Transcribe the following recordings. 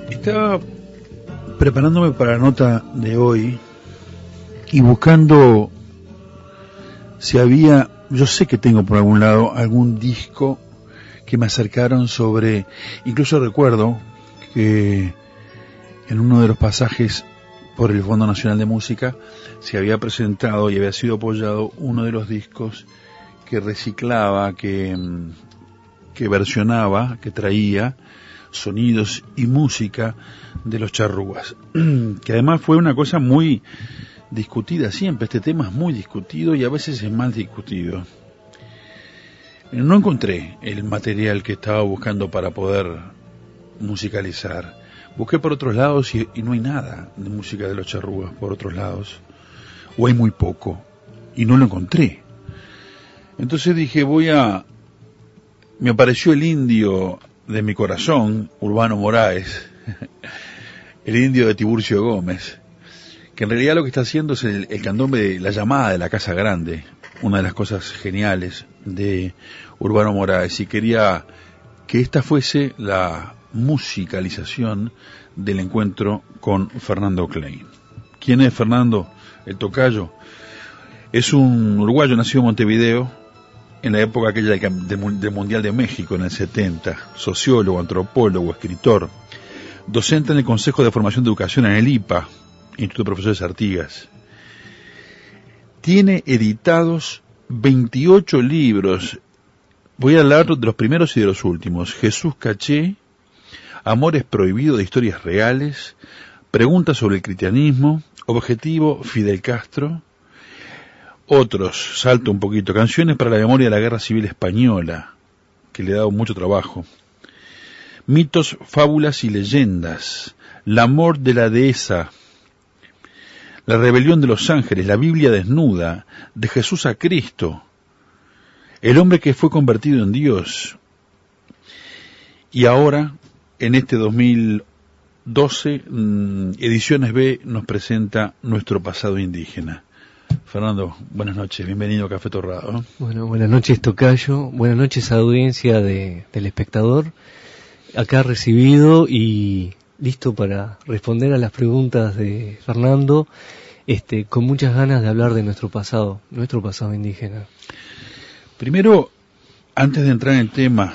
Estaba preparándome para la nota de hoy y buscando si había, yo sé que tengo por algún lado algún disco que me acercaron sobre, incluso recuerdo que en uno de los pasajes por el Fondo Nacional de Música se había presentado y había sido apoyado uno de los discos que reciclaba, que versionaba, que traía sonidos y música de los Charrúas, que además fue una cosa muy discutida siempre. Este tema es muy discutido y a veces es mal discutido. No encontré el material que estaba buscando para poder musicalizar. Busqué por otros lados y no hay nada de música de los Charrúas por otros lados, o hay muy poco, y no lo encontré. Entonces dije, me apareció el indio de mi corazón, Urbano Moraes, el indio de Tiburcio Gómez, que en realidad lo que está haciendo es el candombe de La Llamada de la Casa Grande, una de las cosas geniales de Urbano Moraes, y quería que esta fuese la musicalización del encuentro con Fernando Klein. ¿Quién es Fernando? El tocayo. Es un uruguayo nacido en Montevideo, en la época aquella del Mundial de México, en el 70, sociólogo, antropólogo, escritor, docente en el Consejo de Formación de Educación en el IPA, Instituto de Profesores Artigas. Tiene editados 28 libros, voy a hablar de los primeros y de los últimos: Jesús Caché, Amores Prohibidos de Historias Reales, Preguntas sobre el Cristianismo, Objetivo Fidel Castro. Otros, salto un poquito, Canciones para la Memoria de la Guerra Civil Española, que le ha dado mucho trabajo. Mitos, Fábulas y Leyendas, La Amor de la Dehesa, La Rebelión de los Ángeles, La Biblia Desnuda, De Jesús a Cristo, El Hombre que fue convertido en Dios. Y ahora, en este 2012, Ediciones B nos presenta Nuestro Pasado Indígena. Fernando, buenas noches, bienvenido a Café Torrado. Bueno, buenas noches, tocayo, buenas noches a la audiencia del espectador, acá recibido y listo para responder a las preguntas de Fernando, con muchas ganas de hablar de nuestro pasado indígena. Primero, antes de entrar en el tema,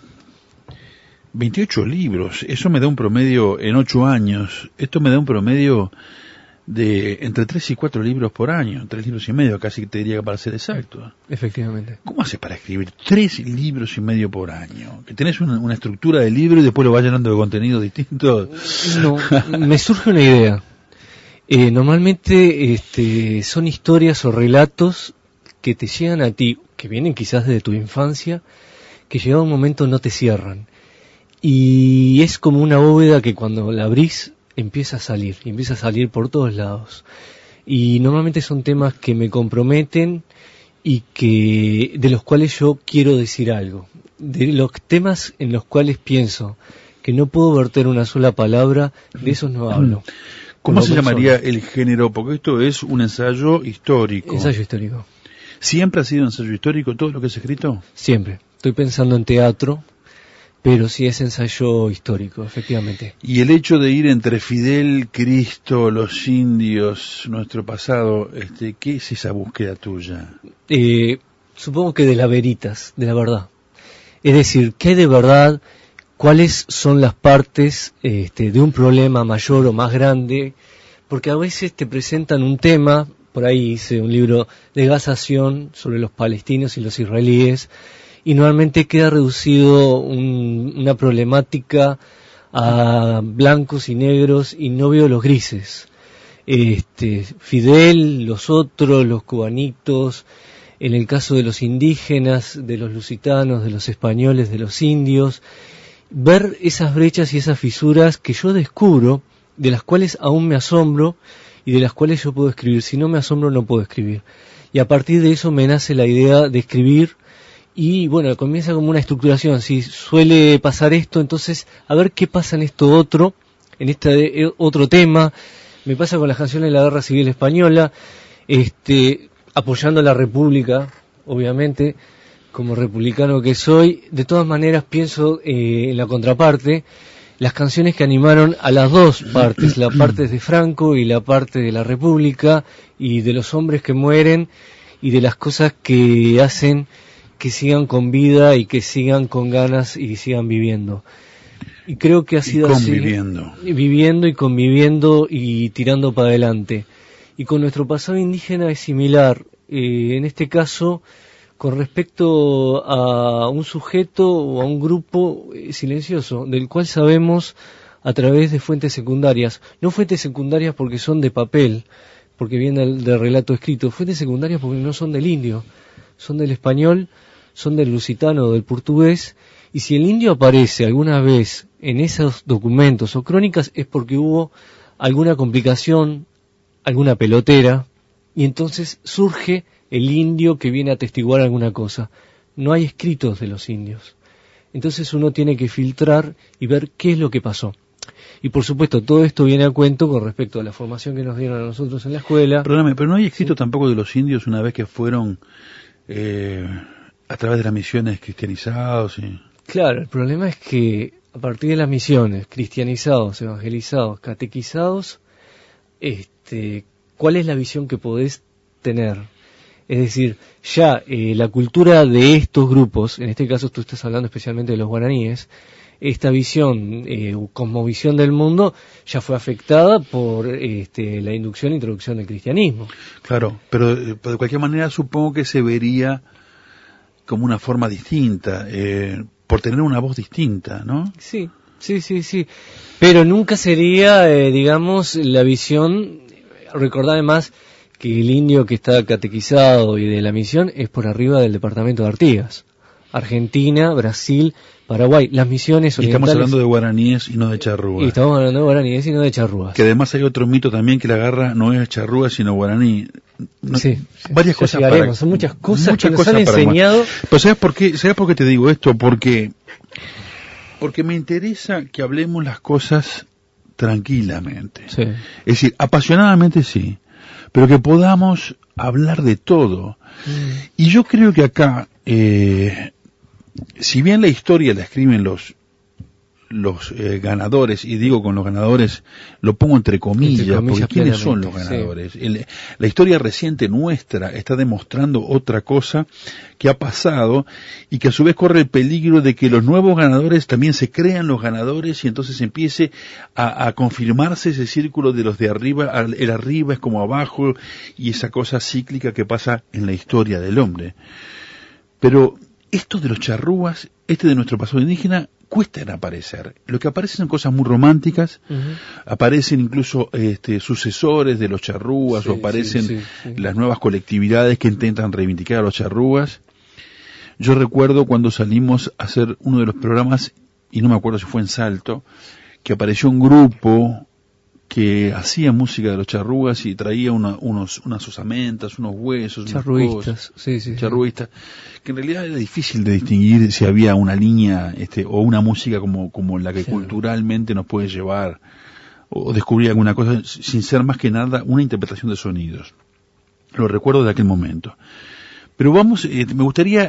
28 libros, eso me da un promedio en 8 años, esto me da un promedio de entre 3 y 4 libros por año, 3 libros y medio, casi te diría, para ser exacto. Efectivamente. ¿Cómo haces para escribir 3 libros y medio por año? Que tenés una estructura de libro y después lo vas llenando de contenidos distintos. No, me surge una idea. Normalmente son historias o relatos que te llegan a ti, que vienen quizás de tu infancia, que llegado un momento no te cierran. Y es como una bóveda que cuando la abrís empieza a salir por todos lados. Y normalmente son temas que me comprometen y de los cuales yo quiero decir algo. De los temas en los cuales pienso que no puedo verter una sola palabra, de esos no hablo. ¿Cómo se llamaría el género? Porque esto es un ensayo histórico. Ensayo histórico. ¿Siempre ha sido ensayo histórico todo lo que es escrito? Siempre. Estoy pensando en teatro, pero sí es ensayo histórico, efectivamente. Y el hecho de ir entre Fidel, Cristo, los indios, nuestro pasado, ¿qué es esa búsqueda tuya? Supongo que de la veritas, de la verdad. Es decir, ¿qué hay de verdad? ¿Cuáles son las partes de un problema mayor o más grande? Porque a veces te presentan un tema, por ahí hice un libro de gasación sobre los palestinos y los israelíes, y normalmente queda reducido una problemática a blancos y negros y no veo los grises. Fidel, los otros, los cubanitos, en el caso de los indígenas, de los lusitanos, de los españoles, de los indios, ver esas brechas y esas fisuras que yo descubro, de las cuales aún me asombro y de las cuales yo puedo escribir. Si no me asombro no puedo escribir. Y a partir de eso me nace la idea de escribir. Y bueno, comienza como una estructuración. Si suele pasar esto, entonces a ver qué pasa en esto otro, en este otro tema. Me pasa con las canciones de la Guerra Civil Española, apoyando a la República, obviamente, como republicano que soy. De todas maneras pienso en la contraparte, las canciones que animaron a las dos partes, la parte de Franco y la parte de la República, y de los hombres que mueren y de las cosas que hacen que sigan con vida y que sigan con ganas y sigan viviendo. Y creo que ha sido así, viviendo y conviviendo y tirando para adelante. Y con nuestro pasado indígena es similar, en este caso con respecto a un sujeto o a un grupo silencioso, del cual sabemos a través de fuentes secundarias, no fuentes secundarias porque son de papel, porque vienen del relato escrito, fuentes secundarias porque no son del indio, son del español, son del lusitano o del portugués, y si el indio aparece alguna vez en esos documentos o crónicas es porque hubo alguna complicación, alguna pelotera, y entonces surge el indio que viene a atestiguar alguna cosa. No hay escritos de los indios. Entonces uno tiene que filtrar y ver qué es lo que pasó. Y por supuesto, todo esto viene a cuento con respecto a la formación que nos dieron a nosotros en la escuela. Perdóname, pero no hay escrito tampoco de los indios una vez que fueron a través de las misiones cristianizados. Claro, el problema es que a partir de las misiones, cristianizados, evangelizados, catequizados, ¿cuál es la visión que podés tener? Es decir, ya la cultura de estos grupos, en este caso tú estás hablando especialmente de los guaraníes, esta visión, cosmovisión del mundo, ya fue afectada por la inducción e introducción del cristianismo. Claro, pero de cualquier manera supongo que se vería como una forma distinta, por tener una voz distinta, ¿no? Sí. Pero nunca sería, digamos, la visión, recordad además que el indio que está catequizado y de la misión es por arriba del departamento de Artigas. Argentina, Brasil, Paraguay, las misiones orientales. Y estamos hablando de guaraníes y no de charrúas. Y estamos hablando de guaraníes y no de charrúas. Que además hay otro mito también que la garra no es charrúa sino guaraní. Sí, varias cosas para, son muchas cosas que nos han enseñado. Pero ¿sabes por qué te digo esto? Porque me interesa que hablemos las cosas tranquilamente. Sí. Es decir, apasionadamente sí, pero que podamos hablar de todo. Y yo creo que acá, si bien la historia la escriben los ganadores, y digo con los ganadores, lo pongo entre comillas porque ¿quiénes son los ganadores? Sí. La historia reciente nuestra está demostrando otra cosa que ha pasado y que a su vez corre el peligro de que los nuevos ganadores también se crean los ganadores y entonces empiece a confirmarse ese círculo de los de arriba, el arriba es como abajo y esa cosa cíclica que pasa en la historia del hombre. Pero esto de los charrúas, de nuestro pasado indígena, cuesta en aparecer. Lo que aparecen son cosas muy románticas, aparecen incluso sucesores de los charrúas, o aparecen las nuevas colectividades que intentan reivindicar a los charrúas. Yo recuerdo cuando salimos a hacer uno de los programas, y no me acuerdo si fue en Salto, que apareció un grupo que hacía música de los charrúas y traía unas osamentas, unos huesos, charruistas, charruistas, que en realidad era difícil de distinguir si había una línea o una música como la que culturalmente nos puede llevar o descubrir alguna cosa sin ser más que nada una interpretación de sonidos. Lo recuerdo de aquel momento. Pero vamos, me gustaría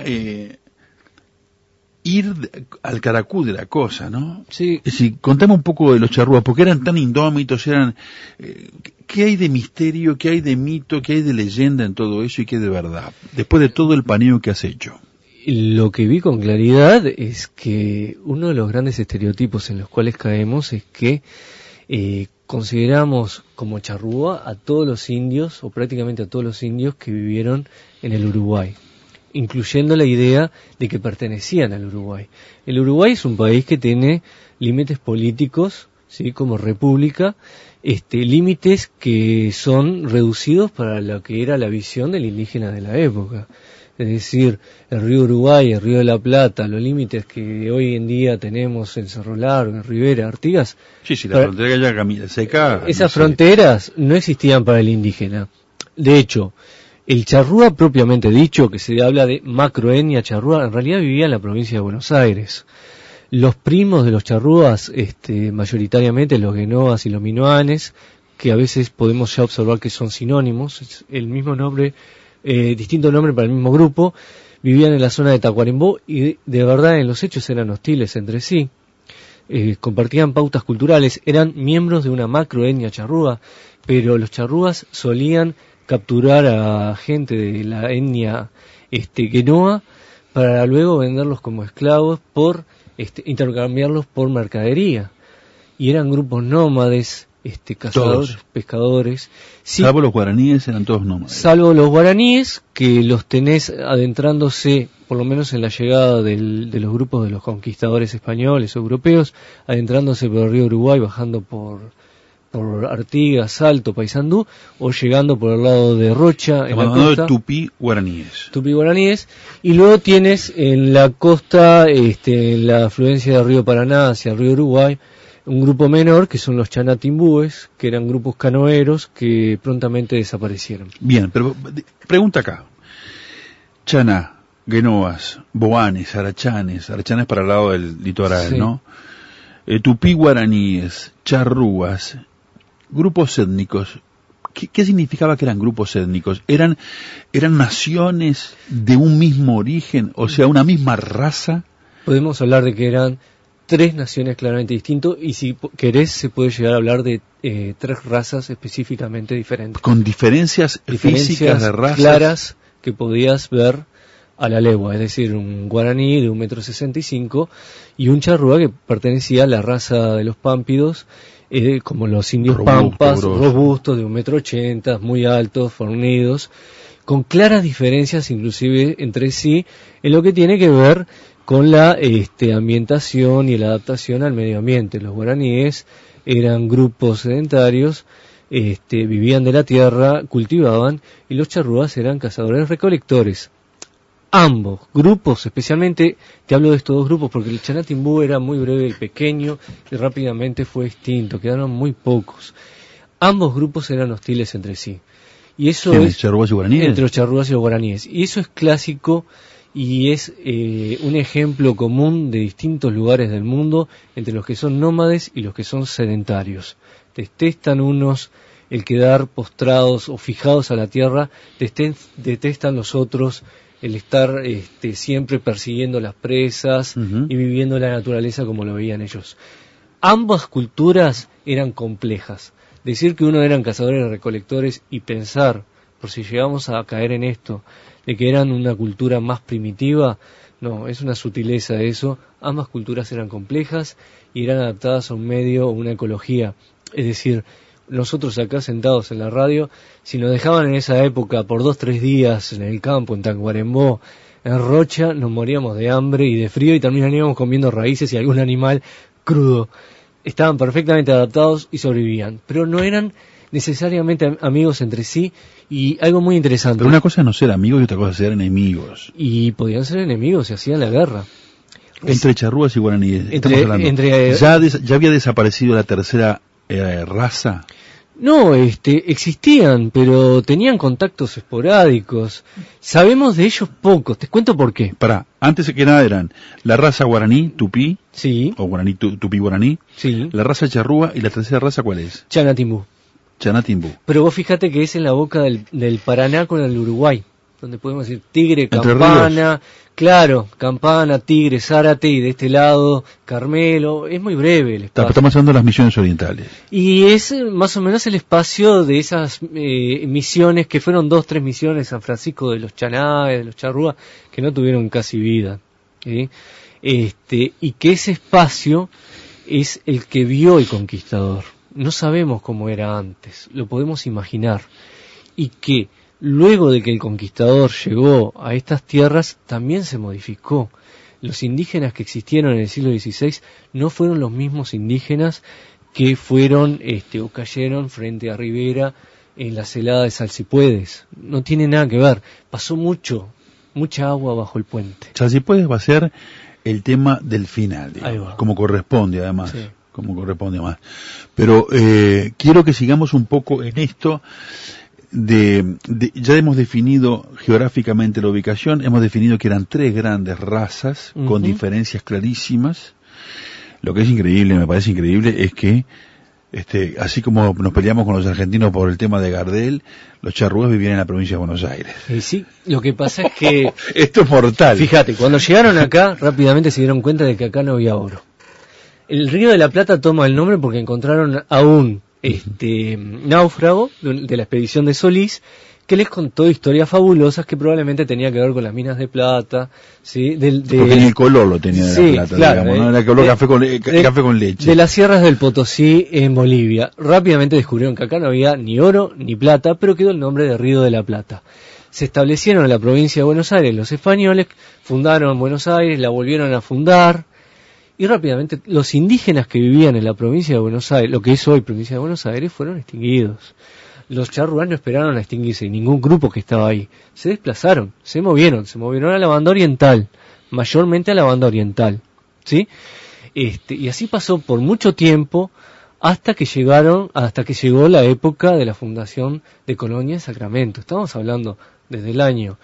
ir al caracú de la cosa, ¿no? Sí. Es decir, contame un poco de los charrúas, porque eran tan indómitos, ¿qué hay de misterio, qué hay de mito, qué hay de leyenda en todo eso y qué de verdad? Después de todo el paneo que has hecho. Lo que vi con claridad es que uno de los grandes estereotipos en los cuales caemos es que consideramos como charrúa a todos los indios, o prácticamente a todos los indios que vivieron en el Uruguay, incluyendo la idea de que pertenecían al Uruguay. El Uruguay es un país que tiene límites políticos, ¿sí?, como república, límites que son reducidos para lo que era la visión del indígena de la época. Es decir, el río Uruguay, el río de la Plata, los límites que hoy en día tenemos en Cerro Largo, en Rivera, Artigas. Sí, la frontera ya camina seca. Esas fronteras no existían para el indígena. De hecho, el charrúa propiamente dicho, que se habla de macroetnia charrúa, en realidad vivía en la provincia de Buenos Aires. Los primos de los charrúas, mayoritariamente los guenoas y los minoanes, que a veces podemos ya observar que son sinónimos, es el mismo nombre, distinto nombre para el mismo grupo, vivían en la zona de Tacuarembó y de verdad en los hechos eran hostiles entre sí. compartían pautas culturales, eran miembros de una macroetnia charrúa, pero los charrúas solían capturar a gente de la etnia quenoa para luego venderlos como esclavos por intercambiarlos por mercadería. Y eran grupos nómades, cazadores, todos. Pescadores. Sí, salvo los guaraníes, eran todos nómades. Salvo los guaraníes, que los tenés adentrándose, por lo menos en la llegada de los grupos de los conquistadores españoles o europeos, adentrándose por el río Uruguay, bajando por Artigas, Salto, Paysandú, o llegando por el lado de Rocha, en la costa. De Tupí guaraníes. Tupí guaraníes. Y luego tienes en la costa, en la afluencia del río Paraná hacia el río Uruguay, un grupo menor que son los chanatimbúes, que eran grupos canoeros que prontamente desaparecieron. Bien, pero pregunta acá. Chana, Guenoas, Boanes, Arachanes para el lado del litoral, sí, ¿no? Tupí guaraníes, charrúas, grupos étnicos. ¿Qué significaba que eran grupos étnicos? ¿Eran naciones de un mismo origen, o sea, una misma raza? Podemos hablar de que eran 3 naciones claramente distintas, y si querés se puede llegar a hablar de 3 razas específicamente diferentes. Con diferencias físicas de razas claras que podías ver a la legua, es decir, un guaraní de 1,65 m y un charrúa que pertenecía a la raza de los pámpidos, como los indios pampas, robustos de 1,80 m, muy altos, fornidos, con claras diferencias inclusive entre sí en lo que tiene que ver con la ambientación y la adaptación al medio ambiente. Los guaraníes eran grupos sedentarios, vivían de la tierra, cultivaban, y los charrúas eran cazadores recolectores. Ambos grupos, especialmente, te hablo de estos 2 grupos porque el chanatimbú era muy breve y pequeño y rápidamente fue extinto, quedaron muy pocos. Ambos grupos eran hostiles entre sí. Y eso es charrúas y guaraníes. Entre los charrúas y los guaraníes. Y eso es clásico y es un ejemplo común de distintos lugares del mundo entre los que son nómades y los que son sedentarios. Detestan unos el quedar postrados o fijados a la tierra, detestan los otros el estar siempre persiguiendo las presas y viviendo la naturaleza como lo veían ellos. Ambas culturas eran complejas. Decir que uno eran cazadores y recolectores y pensar, por si llegamos a caer en esto, de que eran una cultura más primitiva, no, es una sutileza eso. Ambas culturas eran complejas y eran adaptadas a un medio o una ecología. Es decir, nosotros acá sentados en la radio, si nos dejaban en esa época por 2-3 días en el campo, en Tacuarembó, en Rocha, nos moríamos de hambre y de frío y terminaríamos comiendo raíces y algún animal crudo. Estaban perfectamente adaptados y sobrevivían, pero no eran necesariamente amigos entre sí. Y algo muy interesante. Pero una cosa es no ser amigos y otra cosa es ser enemigos. Y podían ser enemigos, se hacían la guerra. Entre charrúas y guaraníes, ¿Ya había desaparecido la tercera raza? No, existían, pero tenían contactos esporádicos. Sabemos de ellos pocos, te cuento por qué. Antes que nada eran la raza guaraní, tupí, sí, o guaraní, tupí guaraní, sí, la raza charrúa, y la tercera raza ¿cuál es? Chanatimbú. Chanatimbú. Pero vos fíjate que es en la boca del Paraná con el Uruguay, donde podemos decir Tigre, Campana, claro, Campana, Tigre, Zárate, y de este lado Carmelo. Es muy breve el espacio. Estamos hablando de las misiones orientales. Y es más o menos el espacio de esas misiones, que fueron 2-3 misiones, San Francisco de los Chanaes, de los Charrúas, que no tuvieron casi vida, ¿sí? Y que ese espacio es el que vio el conquistador. No sabemos cómo era antes, lo podemos imaginar. Y que luego de que el conquistador llegó a estas tierras, también se modificó. Los indígenas que existieron en el siglo XVI no fueron los mismos indígenas que fueron o cayeron frente a Rivera en la celada de Salsipuedes. No tiene nada que ver. Pasó mucha agua bajo el puente. Salsipuedes va a ser el tema del final, digamos, como corresponde además. Sí. Como corresponde más. Pero quiero que sigamos un poco en esto ya hemos definido geográficamente la ubicación, hemos definido que eran 3 grandes razas con diferencias clarísimas. Lo que es increíble, me parece increíble, es que así como nos peleamos con los argentinos por el tema de Gardel, los charrúas vivían en la provincia de Buenos Aires. Sí, lo que pasa es que esto es mortal. Fíjate, cuando llegaron acá, rápidamente se dieron cuenta de que acá no había oro. El Río de la Plata toma el nombre porque encontraron a un náufrago de la expedición de Solís, que les contó historias fabulosas que probablemente tenía que ver con las minas de plata, ¿sí? Porque ni el color lo tenía de la plata, claro, digamos, ¿no? Era color café con leche. De las sierras del Potosí en Bolivia. Rápidamente descubrieron que acá no había ni oro ni plata, pero quedó el nombre de Río de la Plata. Se establecieron en la provincia de Buenos Aires los españoles, fundaron Buenos Aires, la volvieron a fundar, y rápidamente los indígenas que vivían en la provincia de Buenos Aires, lo que es hoy provincia de Buenos Aires, fueron extinguidos. Los charrúas no esperaron a extinguirse, ningún grupo que estaba ahí. Se desplazaron, se movieron a la banda oriental, mayormente a la banda oriental, ¿sí? Y así pasó por mucho tiempo hasta que llegó la época de la fundación de Colonia en Sacramento. Estamos hablando desde el año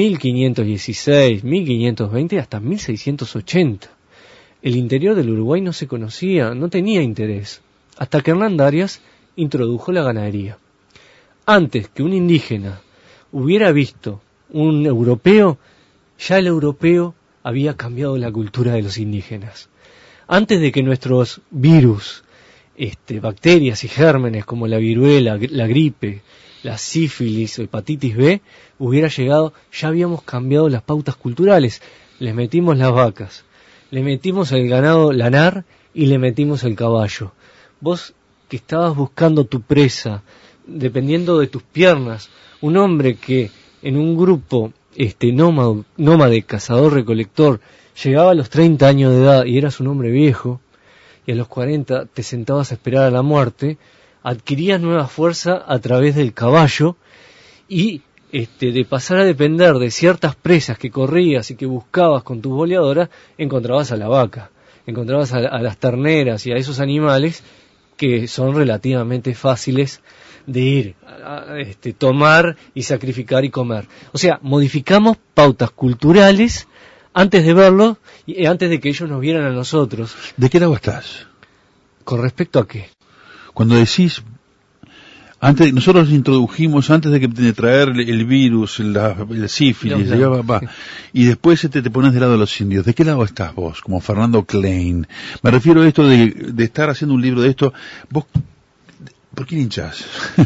1516, 1520 hasta 1680. El interior del Uruguay no se conocía, no tenía interés, hasta que Hernán Darias introdujo la ganadería. Antes que un indígena hubiera visto un europeo, ya el europeo había cambiado la cultura de los indígenas. Antes de que nuestros virus, bacterias y gérmenes como la viruela, la gripe, la sífilis o hepatitis B hubiera llegado, ya habíamos cambiado las pautas culturales. Les metimos las vacas, le metimos el ganado lanar y le metimos el caballo. Vos que estabas buscando tu presa, dependiendo de tus piernas, un hombre que en un grupo nómade, cazador-recolector, llegaba a los 30 años de edad y eras un hombre viejo, y a los 40 te sentabas a esperar a la muerte, adquirías nueva fuerza a través del caballo, y de pasar a depender de ciertas presas que corrías y que buscabas con tus boleadoras, encontrabas a la vaca, encontrabas a las terneras y a esos animales que son relativamente fáciles de ir a tomar y sacrificar y comer. O sea, modificamos pautas culturales antes de verlo y antes de que ellos nos vieran a nosotros. ¿De qué lado estás? ¿Con respecto a qué? Cuando decís, nosotros introdujimos, antes de traer el virus, el sífilis, y después te pones del lado de los indios. ¿De qué lado estás vos, como Fernando Klein? Me refiero a esto de estar haciendo un libro de esto. ¿Vos por quién hinchás?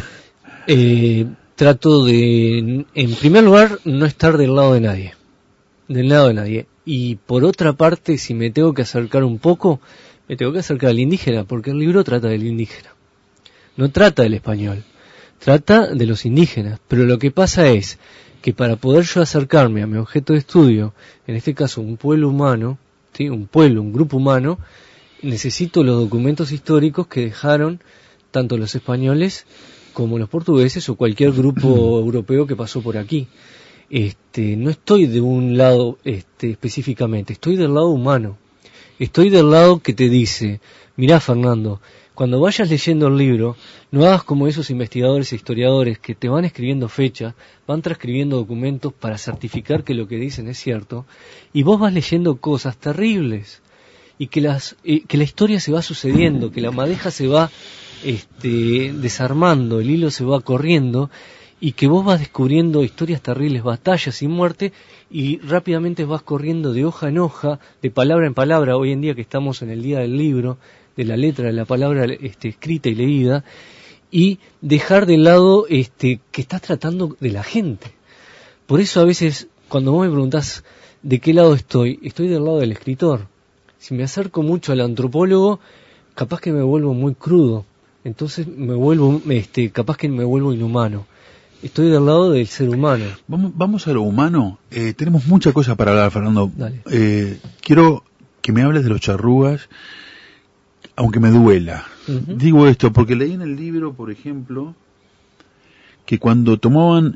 Trato de, en primer lugar, no estar del lado de nadie. Del lado de nadie. Y por otra parte, si me tengo que acercar un poco, me tengo que acercar al indígena, porque el libro trata del indígena. No trata del español, trata de los indígenas. Pero lo que pasa es que para poder yo acercarme a mi objeto de estudio, en este caso un pueblo humano, ¿sí? Un grupo humano, necesito los documentos históricos que dejaron tanto los españoles como los portugueses o cualquier grupo europeo que pasó por aquí. No estoy de un lado específicamente, estoy del lado humano. Estoy del lado que te dice, mirá Fernando, cuando vayas leyendo el libro, no hagas como esos investigadores e historiadores que te van escribiendo fechas, van transcribiendo documentos para certificar que lo que dicen es cierto, y vos vas leyendo cosas terribles, y que la historia se va sucediendo, que la madeja se va desarmando, el hilo se va corriendo, y que vos vas descubriendo historias terribles, batallas y muerte, y rápidamente vas corriendo de hoja en hoja, de palabra en palabra, hoy en día que estamos en el día del libro, de la letra, de la palabra escrita y leída, y dejar de lado que estás tratando de la gente. Por eso a veces, cuando vos me preguntás de qué lado estoy del lado del escritor. Si me acerco mucho al antropólogo, capaz que me vuelvo muy crudo, entonces capaz que me vuelvo inhumano. Estoy del lado del ser humano. Vamos a lo humano. Tenemos mucha cosa para hablar, Fernando. Quiero que me hables de los charrúas, aunque me duela. Uh-huh. Digo esto porque leí en el libro, por ejemplo, que cuando tomaban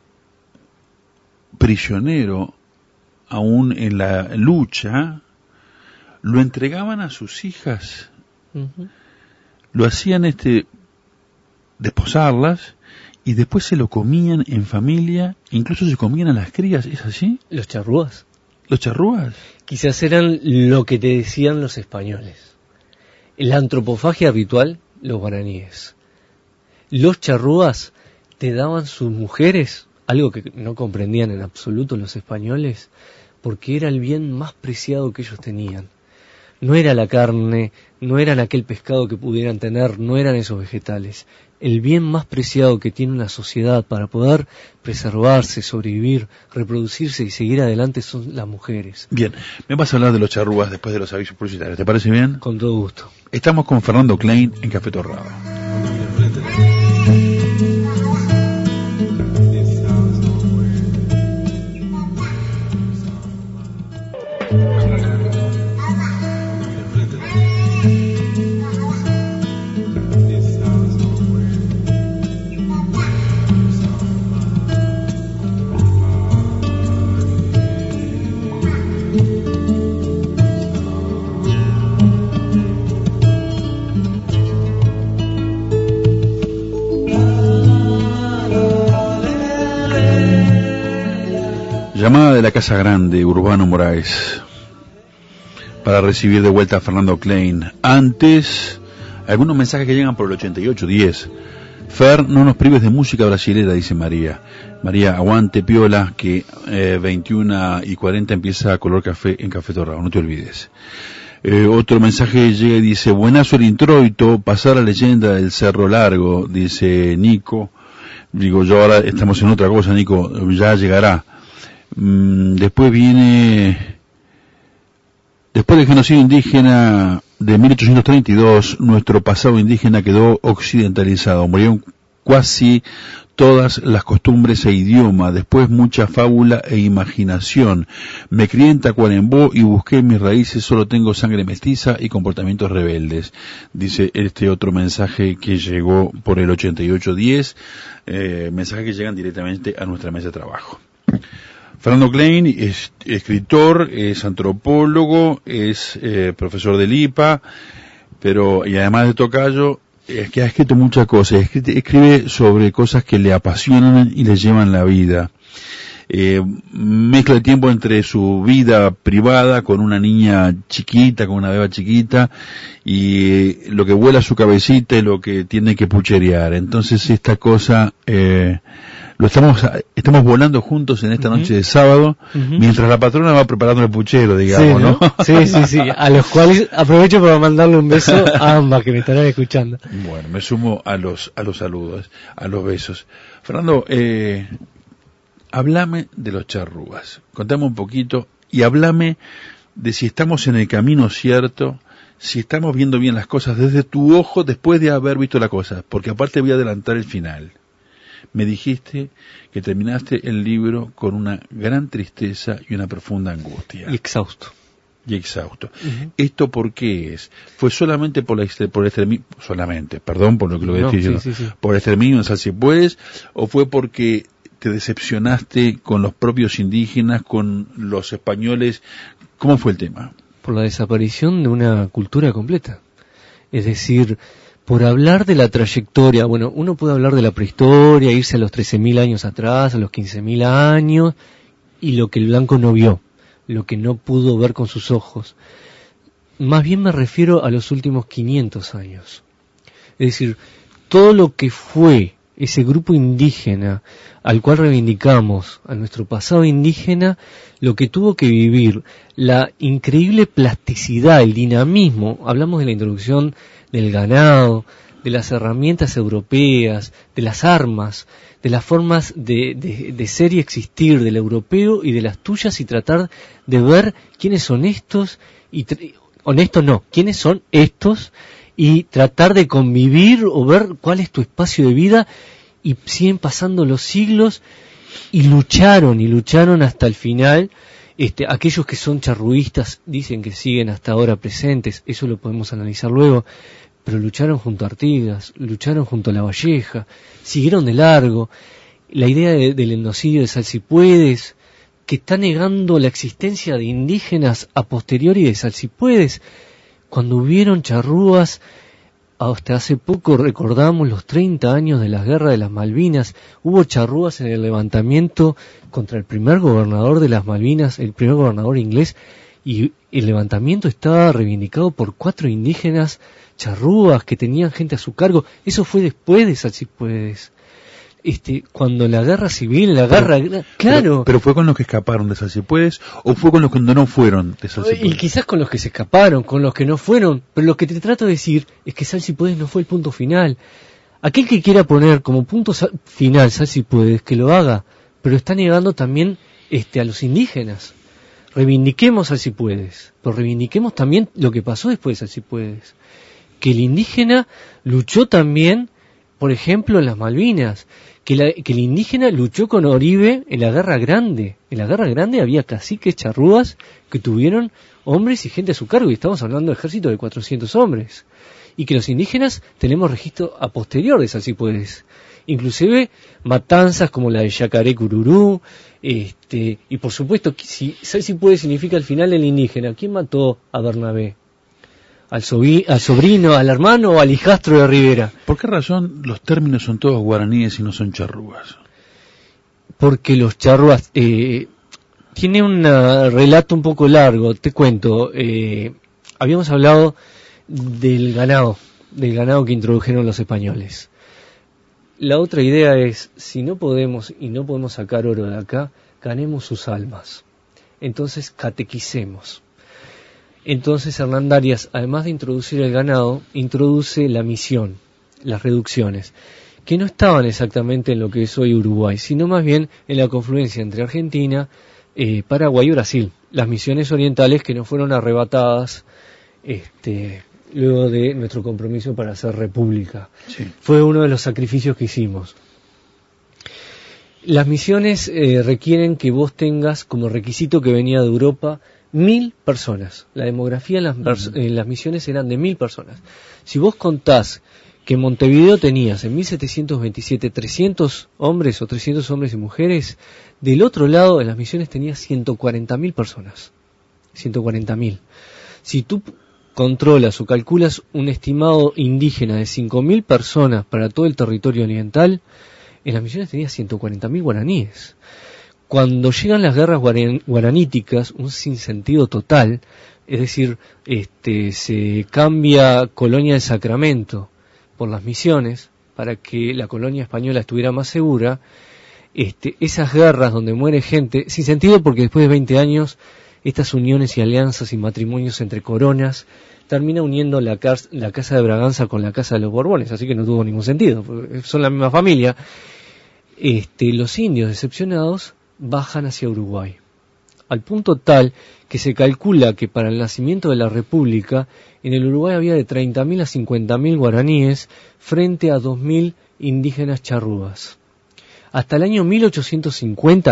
prisionero, aún en la lucha, lo entregaban a sus hijas. Uh-huh. Lo hacían desposarlas y después se lo comían en familia, incluso se comían a las crías, ¿es así? Los charrúas. ¿Los charrúas? Quizás eran lo que te decían los españoles. La antropofagia habitual, los guaraníes. Los charrúas te daban sus mujeres, algo que no comprendían en absoluto los españoles, porque era el bien más preciado que ellos tenían. no era la carne, no eran aquel pescado que pudieran tener, no eran esos vegetales. El bien más preciado que tiene una sociedad para poder preservarse, sobrevivir, reproducirse y seguir adelante son las mujeres. Bien, me vas a hablar de los charrúas después de los avisos publicitarios, ¿te parece bien? Con todo gusto. Estamos con Fernando Klein en Café Torrado. Llamada de la Casa Grande, Urbano Moraes, para recibir de vuelta a Fernando Klein. Antes, algunos mensajes que llegan por el 8810. Fer, no nos prives de música brasilera, dice María. María, aguante piola, que 21:40 empieza Color Café en Café Torrado, no te olvides. Otro mensaje llega y dice, buenazo el introito, pasar la leyenda del Cerro Largo, dice Nico. Digo, yo ahora estamos en otra cosa, Nico, ya llegará. Después viene, después del genocidio indígena de 1832, nuestro pasado indígena quedó occidentalizado, murieron casi todas las costumbres e idioma, después mucha fábula e imaginación. Me crié en Tacuarembó y busqué mis raíces, solo tengo sangre mestiza y comportamientos rebeldes, dice este otro mensaje que llegó por el 8810, mensajes que llegan directamente a nuestra mesa de trabajo. Fernando Klein es escritor, es antropólogo, es profesor del IPA, y además de tocayo, es que ha escrito muchas cosas, escribe sobre cosas que le apasionan y le llevan la vida. Mezcla el tiempo entre su vida privada con una niña chiquita, con una beba chiquita, y lo que vuela a su cabecita y lo que tiene que pucherear. Entonces esta cosa, estamos volando juntos en esta noche de sábado, mientras la patrona va preparando el puchero, digamos, ¿no? Sí, a los cuales aprovecho para mandarle un beso a ambas que me estarán escuchando. Bueno, me sumo a los saludos, a los besos. Fernando, háblame de los charrúas, contame un poquito y háblame de si estamos en el camino cierto, si estamos viendo bien las cosas desde tu ojo después de haber visto la cosa, porque aparte voy a adelantar el final. Me dijiste que terminaste el libro con una gran tristeza y una profunda angustia. Y exhausto. Uh-huh. ¿Esto por qué es? ¿Fue solamente por el exterminio, perdón por lo que lo voy a decir, por el exterminio en Salsipuedes, o fue porque te decepcionaste con los propios indígenas, con los españoles? ¿Cómo fue el tema? Por la desaparición de una cultura completa. Es decir, por hablar de la trayectoria, bueno, uno puede hablar de la prehistoria, irse a los 13.000 años atrás, a los 15.000 años, y lo que el blanco no vio, lo que no pudo ver con sus ojos. Más bien me refiero a los últimos 500 años. Es decir, todo lo que fue ese grupo indígena al cual reivindicamos, a nuestro pasado indígena, lo que tuvo que vivir, la increíble plasticidad, el dinamismo, hablamos de la introducción del ganado, de las herramientas europeas, de las armas, de las formas de ser y existir del europeo y de las tuyas, y tratar de ver quiénes son estos, quiénes son estos, y tratar de convivir o ver cuál es tu espacio de vida, y siguen pasando los siglos, y lucharon hasta el final. Aquellos que son charruistas dicen que siguen hasta ahora presentes, eso lo podemos analizar luego, pero lucharon junto a Artigas, lucharon junto a La Valleja, siguieron de largo. La idea del endocidio de Salsipuedes, que está negando la existencia de indígenas a posteriori de Salsipuedes, cuando hubieron charrúas. Hasta hace poco recordamos los 30 años de la guerra de las Malvinas, hubo charrúas en el levantamiento contra el primer gobernador de las Malvinas, el primer gobernador inglés, y el levantamiento estaba reivindicado por 4 indígenas charrúas que tenían gente a su cargo. Eso fue después de Salsipuedes. cuando la guerra civil, claro. Pero fue con los que escaparon de Salsipuedes o fue con los que no fueron de Salsipuedes. Y quizás con los que se escaparon, con los que no fueron, pero lo que te trato de decir es que Salsipuedes no fue el punto final. Aquel que quiera poner como punto final Salsipuedes, que lo haga, pero está negando también a los indígenas. Reivindiquemos Salsipuedes, pero reivindiquemos también lo que pasó después de Salsipuedes. Que el indígena luchó también, por ejemplo, en las Malvinas, que el indígena luchó con Oribe en la Guerra Grande. En la Guerra Grande había caciques charrúas que tuvieron hombres y gente a su cargo, y estamos hablando de ejército de 400 hombres. Y que los indígenas tenemos registro a posterior de Salsipuedes. Inclusive matanzas como la de Yacaré Cururú, y por supuesto, si Salsipuedes significa el final del indígena, ¿quién mató a Bernabé? ¿Al sobrino, al hermano o al hijastro de Rivera? ¿Por qué razón los términos son todos guaraníes y no son charrúas? Porque los charrúas tiene un relato un poco largo, te cuento. Habíamos hablado del ganado que introdujeron los españoles. La otra idea es, si no podemos sacar oro de acá, ganemos sus almas. Entonces catequicemos. Entonces Hernán Darias, además de introducir el ganado, introduce la misión, las reducciones, que no estaban exactamente en lo que es hoy Uruguay, sino más bien en la confluencia entre Argentina, Paraguay y Brasil. Las misiones orientales que nos fueron arrebatadas luego de nuestro compromiso para hacer república. Sí. Fue uno de los sacrificios que hicimos. Las misiones requieren que vos tengas como requisito que venía de Europa 1.000 personas. La demografía en las misiones eran de 1.000 personas. Si vos contás que en Montevideo tenías en 1727 300 hombres o 300 hombres y mujeres, del otro lado en las misiones tenías 140.000 personas. 140.000. Si tú controlas o calculas un estimado indígena de 5.000 personas para todo el territorio oriental, en las misiones tenías 140.000 guaraníes. Cuando llegan las guerras guaraníticas, un sinsentido total, es decir, se cambia Colonia del Sacramento por las misiones para que la colonia española estuviera más segura, esas guerras donde muere gente, sin sentido porque después de 20 años, estas uniones y alianzas y matrimonios entre coronas termina uniendo la casa de Braganza con la casa de los Borbones, así que no tuvo ningún sentido, son la misma familia. Los indios decepcionados bajan hacia Uruguay, al punto tal que se calcula que para el nacimiento de la República en el Uruguay había de 30.000 a 50.000 guaraníes frente a 2.000 indígenas charrúas. Hasta el año 1850,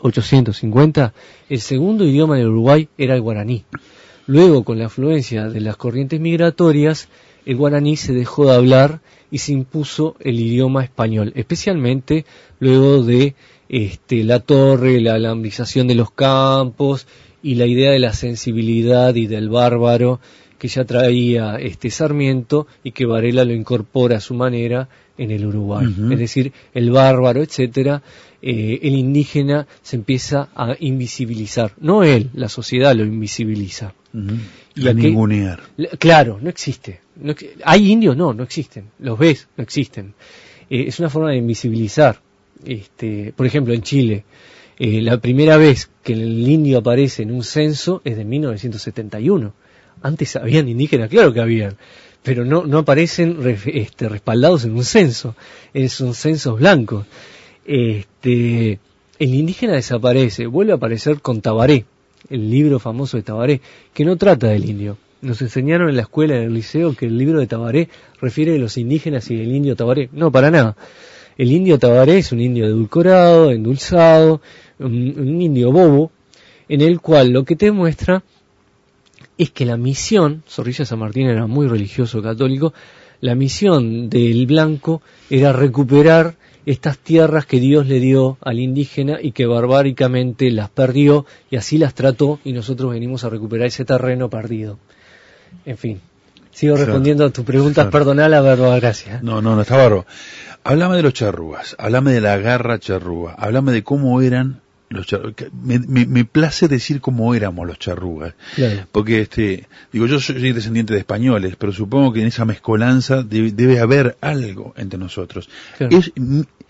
el segundo idioma en el Uruguay era el guaraní. Luego, con la afluencia de las corrientes migratorias, el guaraní se dejó de hablar y se impuso el idioma español, especialmente luego de la torre, la alambrización de los campos y la idea de la sensibilidad y del bárbaro que ya traía Sarmiento y que Varela lo incorpora a su manera en el Uruguay. Uh-huh. Es decir, el bárbaro, etcétera, el indígena se empieza a invisibilizar. No él, la sociedad lo invisibiliza. Uh-huh. Y a ningunear. Claro, no existe. ¿Hay indios? No existen. ¿Los ves? No existen. Es una forma de invisibilizar. Por ejemplo, en Chile, la primera vez que el indio aparece en un censo es de 1971. Antes habían indígenas, claro que habían, pero no aparecen respaldados en un censo, son censos blancos. El indígena desaparece, vuelve a aparecer con Tabaré, el libro famoso de Tabaré, que no trata del indio. Nos enseñaron en la escuela, en el liceo, que el libro de Tabaré refiere a los indígenas y el indio Tabaré. No, para nada. El indio Tabaré es un indio edulcorado, endulzado, un indio bobo, en el cual lo que te muestra es que la misión, Zorrilla San Martín era muy religioso católico, la misión del blanco era recuperar estas tierras que Dios le dio al indígena y que barbáricamente las perdió y así las trató y nosotros venimos a recuperar ese terreno perdido. En fin, sigo respondiendo a tus preguntas, perdona la verdad, gracias. No, está bárbaro. Háblame de los charrúas, háblame de la garra charrúa, háblame de cómo eran los charrúas. Me place decir cómo éramos los charrúas, claro. Porque yo soy descendiente de españoles, pero supongo que en esa mezcolanza debe haber algo entre nosotros. Claro.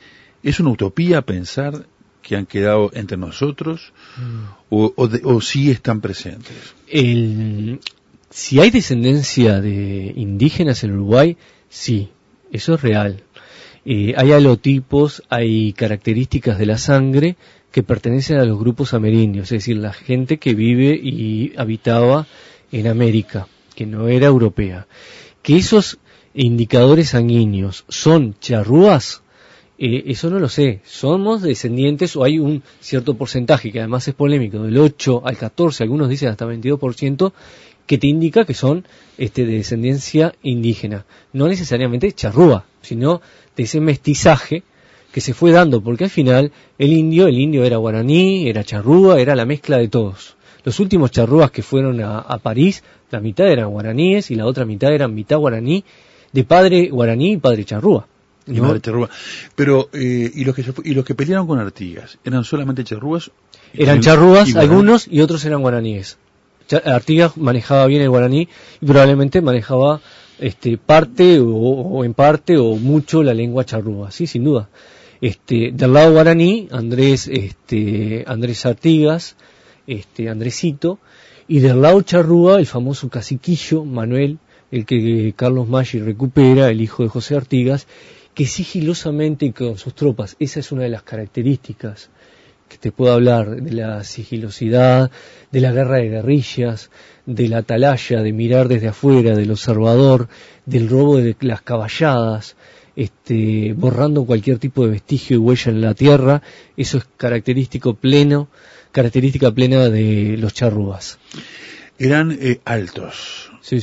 ¿Es una utopía pensar que han quedado entre nosotros o sí están presentes? Si hay descendencia de indígenas en Uruguay, sí, eso es real. Hay halotipos, hay características de la sangre que pertenecen a los grupos amerindios, es decir, la gente que vive y habitaba en América, que no era europea. Que esos indicadores sanguíneos son charrúas, eso no lo sé. Somos descendientes, o hay un cierto porcentaje, que además es polémico, del 8 al 14, algunos dicen hasta 22%, que te indica que son de descendencia indígena. No necesariamente charrúa, sino de ese mestizaje que se fue dando, porque al final el indio era guaraní, era charrúa, era la mezcla de todos. Los últimos charrúas que fueron a París, la mitad eran guaraníes y la otra mitad eran mitad guaraní, de padre guaraní y padre charrúa. ¿No? Y madre charrúa. Pero, ¿y los que pelearon con Artigas? ¿Eran solamente charrúas? Eran charrúas algunos y otros eran guaraníes. Artigas manejaba bien el guaraní y probablemente manejaba parte o en parte o mucho la lengua charrúa, sí, sin duda. Del lado guaraní, Andrés Artigas, Andresito, y del lado charrúa, el famoso caciquillo, Manuel, el que Carlos Maggi recupera, el hijo de José Artigas, que sigilosamente con sus tropas, esa es una de las características que te puedo hablar, de la sigilosidad, de la guerra de guerrillas, de la atalaya, de mirar desde afuera, del observador, del robo de las caballadas, borrando cualquier tipo de vestigio y huella en la tierra. Eso es característica plena de los charrúas. Eran altos. Sí.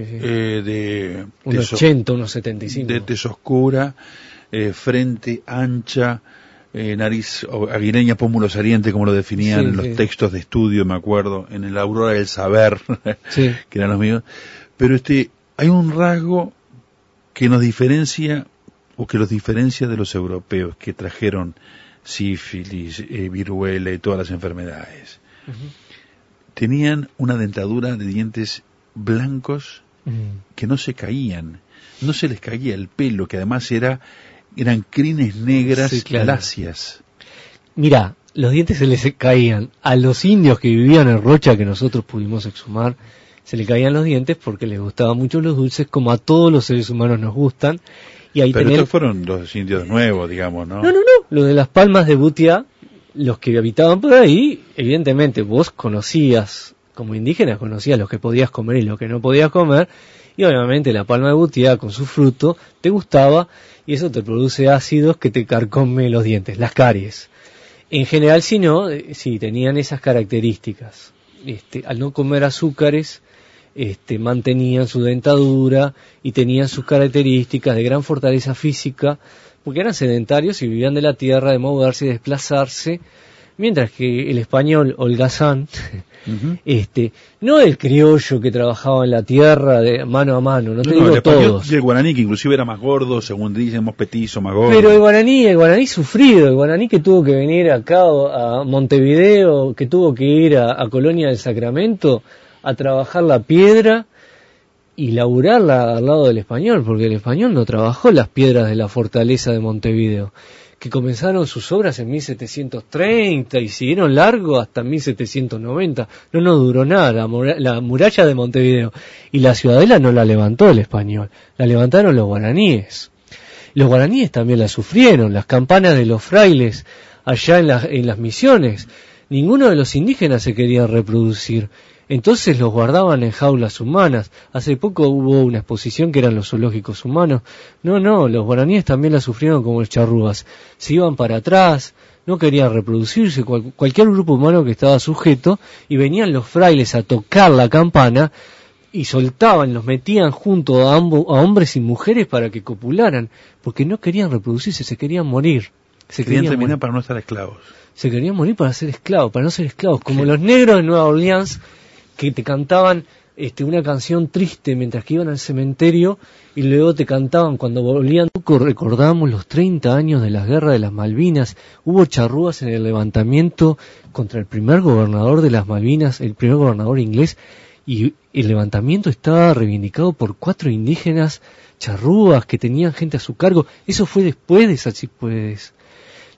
Unos 80, unos 75. De tez oscura, frente ancha, nariz aguileña, pómulo saliente, como lo definían en los textos de estudio, me acuerdo, en el Aurora del Saber, que eran los míos. Pero hay un rasgo que nos diferencia, o que los diferencia de los europeos, que trajeron sífilis, viruela y todas las enfermedades. Uh-huh. Tenían una dentadura de dientes blancos que no se caían, no se les caía el pelo, que además eran crines negras lacias. Mira, los dientes se les caían. A los indios que vivían en Rocha, que nosotros pudimos exhumar, se les caían los dientes porque les gustaban mucho los dulces, como a todos los seres humanos nos gustan. Y ahí Pero estos fueron los indios nuevos, digamos, ¿no? No. Los de las Palmas de Butiá, los que habitaban por ahí, evidentemente vos conocías, como indígenas conocías lo que podías comer y lo que no podías comer, y obviamente la palma de Butiá con su fruto te gustaba, y eso te produce ácidos que te carcomen los dientes, las caries. En general, si no, sí, tenían esas características. Al no comer azúcares, mantenían su dentadura y tenían sus características de gran fortaleza física, porque eran sedentarios y vivían de la tierra, de moverse y desplazarse, mientras que el español holgazán, no el criollo que trabajaba en la tierra de mano a mano, no te digo el todos. Y el guaraní, que inclusive era más gordo, según dicen, más petizo, más gordo. Pero el guaraní sufrido, el guaraní que tuvo que venir acá a Montevideo, que tuvo que ir a Colonia del Sacramento a trabajar la piedra y laburarla al lado del español, porque el español no trabajó las piedras de la fortaleza de Montevideo, que comenzaron sus obras en 1730 y siguieron largo hasta 1790. No duró nada la muralla de Montevideo. Y la ciudadela no la levantó el español, la levantaron los guaraníes. Los guaraníes también la sufrieron, las campanas de los frailes allá en las misiones. Ninguno de los indígenas se quería reproducir. Entonces los guardaban en jaulas humanas. Hace poco hubo una exposición que eran los zoológicos humanos. No, los guaraníes también la sufrieron como los charrúas. Se iban para atrás, no querían reproducirse, cualquier grupo humano que estaba sujeto, y venían los frailes a tocar la campana y soltaban, los metían junto a hombres y mujeres para que copularan, porque no querían reproducirse, se querían morir. Querían terminar para no estar esclavos. Se querían morir para ser esclavos, para no ser esclavos, como los negros de Nueva Orleans, que te cantaban una canción triste mientras que iban al cementerio y luego te cantaban cuando volvían. Recordamos los 30 años de la guerra de las Malvinas. Hubo charrúas en el levantamiento contra el primer gobernador de las Malvinas, el primer gobernador inglés, y el levantamiento estaba reivindicado por 4 indígenas charrúas que tenían gente a su cargo. Eso fue después de Sachipuedes.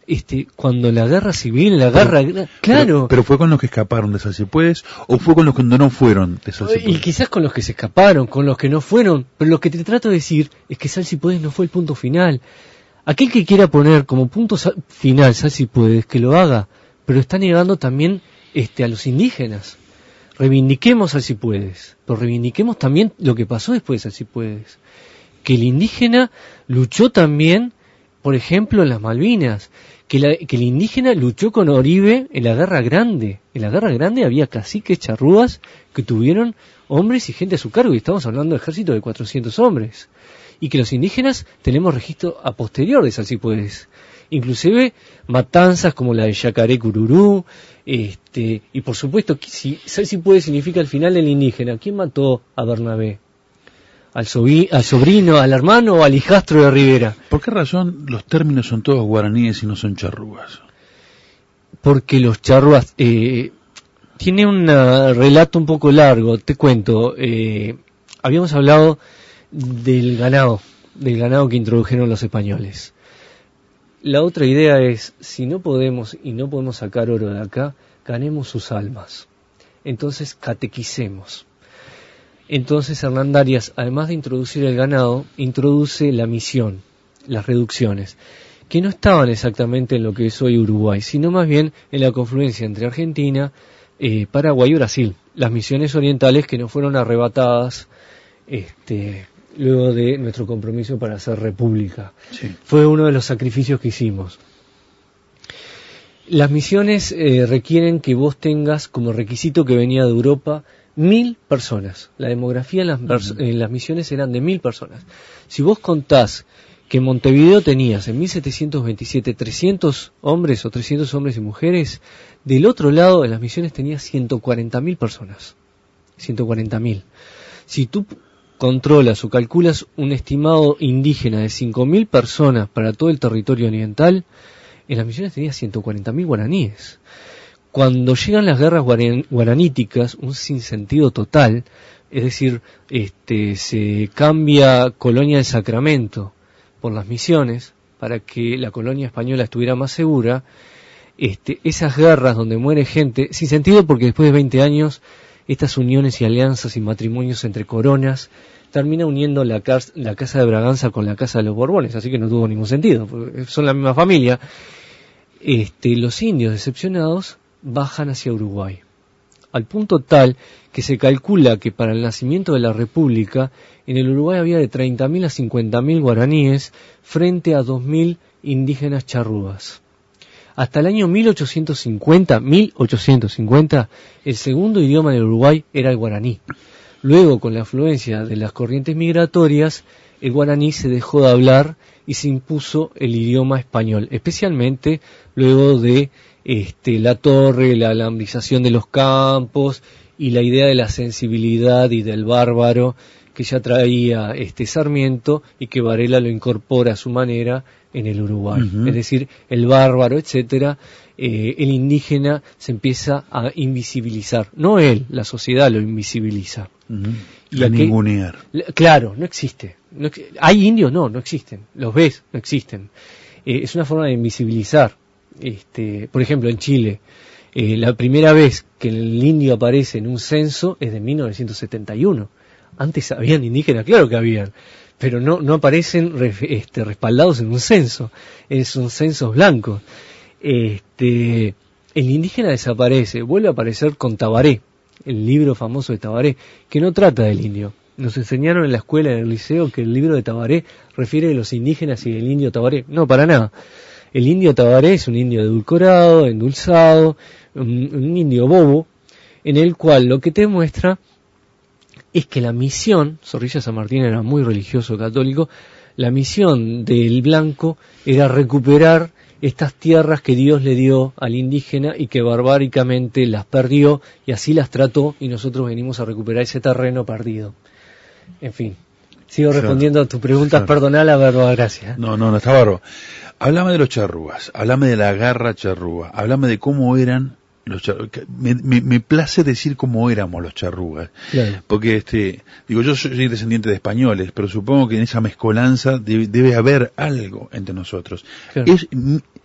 cuando la guerra civil, claro. Pero fue con los que escaparon de Salsipuedes o fue con los que no fueron de Salsipuedes. Y quizás con los que se escaparon, con los que no fueron, pero lo que te trato de decir es que Salsipuedes no fue el punto final. Aquel que quiera poner como punto final Salsipuedes, que lo haga, pero está negando también a los indígenas. Reivindiquemos Salsipuedes, pero reivindiquemos también lo que pasó después de Salsipuedes. Que el indígena luchó también, por ejemplo, en las Malvinas, que el indígena luchó con Oribe en la Guerra Grande. En la Guerra Grande había caciques charrúas que tuvieron hombres y gente a su cargo, y estamos hablando de ejército de 400 hombres. Y que los indígenas tenemos registro a posterior de Salsipuedes. Inclusive matanzas como la de Yacaré Cururú, y por supuesto, si Salsipuedes significa el final del indígena, ¿quién mató a Bernabé? ¿Al sobrino, al hermano o al hijastro de Rivera? ¿Por qué razón los términos son todos guaraníes y no son charrúas? Porque los charrúas tiene un relato un poco largo, te cuento. Habíamos hablado del ganado que introdujeron los españoles. La otra idea es, si no podemos sacar oro de acá, ganemos sus almas. Entonces catequicemos. Entonces Hernán Darias, además de introducir el ganado, introduce la misión, las reducciones, que no estaban exactamente en lo que es hoy Uruguay, sino más bien en la confluencia entre Argentina, Paraguay y Brasil. Las misiones orientales que nos fueron arrebatadas luego de nuestro compromiso para hacer república. Sí. Fue uno de los sacrificios que hicimos. Las misiones requieren que vos tengas como requisito que venía de Europa 1.000 personas. La demografía en las misiones eran de 1.000 personas. Si vos contás que en Montevideo tenías en 1727 300 hombres o 300 hombres y mujeres, del otro lado en las misiones tenías 140.000 personas. 140.000. Si tú controlas o calculas un estimado indígena de 5.000 personas para todo el territorio oriental, en las misiones tenías 140.000 guaraníes. Cuando llegan las guerras guaraníticas, un sinsentido total, es decir, se cambia Colonia del Sacramento por las misiones para que la colonia española estuviera más segura. Esas guerras donde muere gente, sin sentido porque después de 20 años, estas uniones y alianzas y matrimonios entre coronas termina uniendo la casa de Braganza con la casa de los Borbones, así que no tuvo ningún sentido, porque son la misma familia. Los indios decepcionados bajan hacia Uruguay, al punto tal que se calcula que para el nacimiento de la República en el Uruguay había de 30.000 a 50.000 guaraníes frente a 2.000 indígenas charrúas. Hasta el año 1850, el segundo idioma en el Uruguay era el guaraní. Luego, con la afluencia de las corrientes migratorias, el guaraní se dejó de hablar y se impuso el idioma español, especialmente luego de la torre, la alambrización de los campos y la idea de la sensibilidad y del bárbaro que ya traía Sarmiento y que Varela lo incorpora a su manera en el Uruguay. Uh-huh. Es decir, el bárbaro, etcétera, el indígena se empieza a invisibilizar. No él, la sociedad lo invisibiliza. Uh-huh. Y a ningunear. Claro, no existe. ¿Hay indios? No existen. Los ves, no existen. Es una forma de invisibilizar. Por ejemplo, en Chile, la primera vez que el indio aparece en un censo es de 1971. Antes habían indígenas, claro que habían, pero no aparecen respaldados en un censo. Son censos blancos. El indígena desaparece, vuelve a aparecer con Tabaré, el libro famoso de Tabaré, que no trata del indio. Nos enseñaron en la escuela, en el liceo, que el libro de Tabaré refiere a los indígenas y del indio Tabaré. No, para nada. El indio Tabaré es un indio edulcorado, endulzado, un indio bobo, en el cual lo que te muestra es que la misión, Zorrilla San Martín era muy religioso católico, la misión del blanco era recuperar estas tierras que Dios le dio al indígena y que barbáricamente las perdió y así las trató y nosotros venimos a recuperar ese terreno perdido. En fin, sigo respondiendo a tus preguntas, perdona la verdad, gracias. No, está bárbaro. Háblame de los charrúas, háblame de la garra charrúa, háblame de cómo eran los charrúas. Me place decir cómo éramos los charrúas, claro. Porque yo soy descendiente de españoles, pero supongo que en esa mezcolanza debe haber algo entre nosotros. Claro.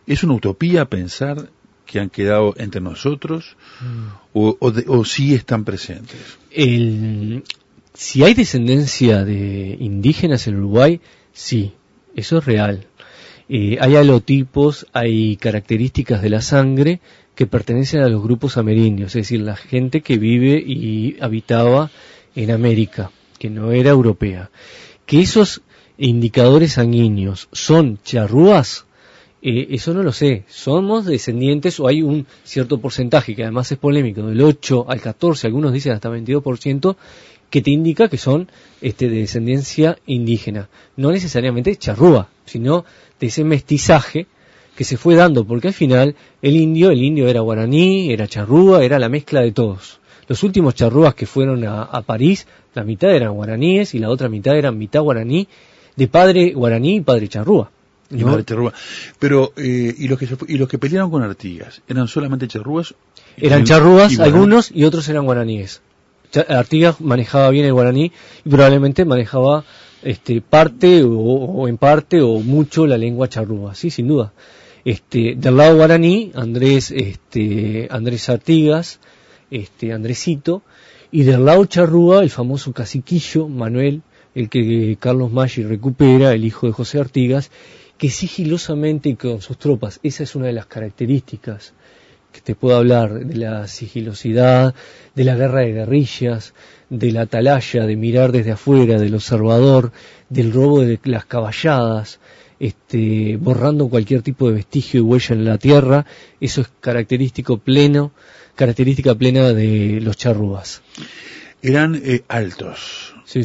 ¿Es una utopía pensar que han quedado entre nosotros o sí están presentes? Si hay descendencia de indígenas en Uruguay, sí, eso es real. Hay halotipos, hay características de la sangre que pertenecen a los grupos amerindios, es decir, la gente que vive y habitaba en América, que no era europea. Que esos indicadores sanguíneos son charrúas, eso no lo sé. Somos descendientes, o hay un cierto porcentaje, que además es polémico, del 8 al 14, algunos dicen hasta 22%, que te indica que son de descendencia indígena. No necesariamente charrúa, sino de ese mestizaje que se fue dando, porque al final el indio era guaraní, era charrúa, era la mezcla de todos. Los últimos charrúas que fueron a París, la mitad eran guaraníes y la otra mitad eran mitad guaraní, de padre guaraní y padre charrúa. Y madre charrúa. Pero, ¿y los que pelearon con Artigas? ¿Eran solamente charrúas? Eran charrúas algunos y otros eran guaraníes. Artigas manejaba bien el guaraní y probablemente manejaba parte o en parte o mucho la lengua charrúa, sí, sin duda. Del lado guaraní, Andrés Artigas, Andresito, y del lado charrúa, el famoso caciquillo, Manuel, el que Carlos Maggi recupera, el hijo de José Artigas, que sigilosamente y con sus tropas, esa es una de las características que te puedo hablar, de la sigilosidad, de la guerra de guerrillas, de la atalaya, de mirar desde afuera, del observador, del robo de las caballadas, borrando cualquier tipo de vestigio y huella en la tierra. Eso es característica plena de los charrúas. Eran altos. Sí.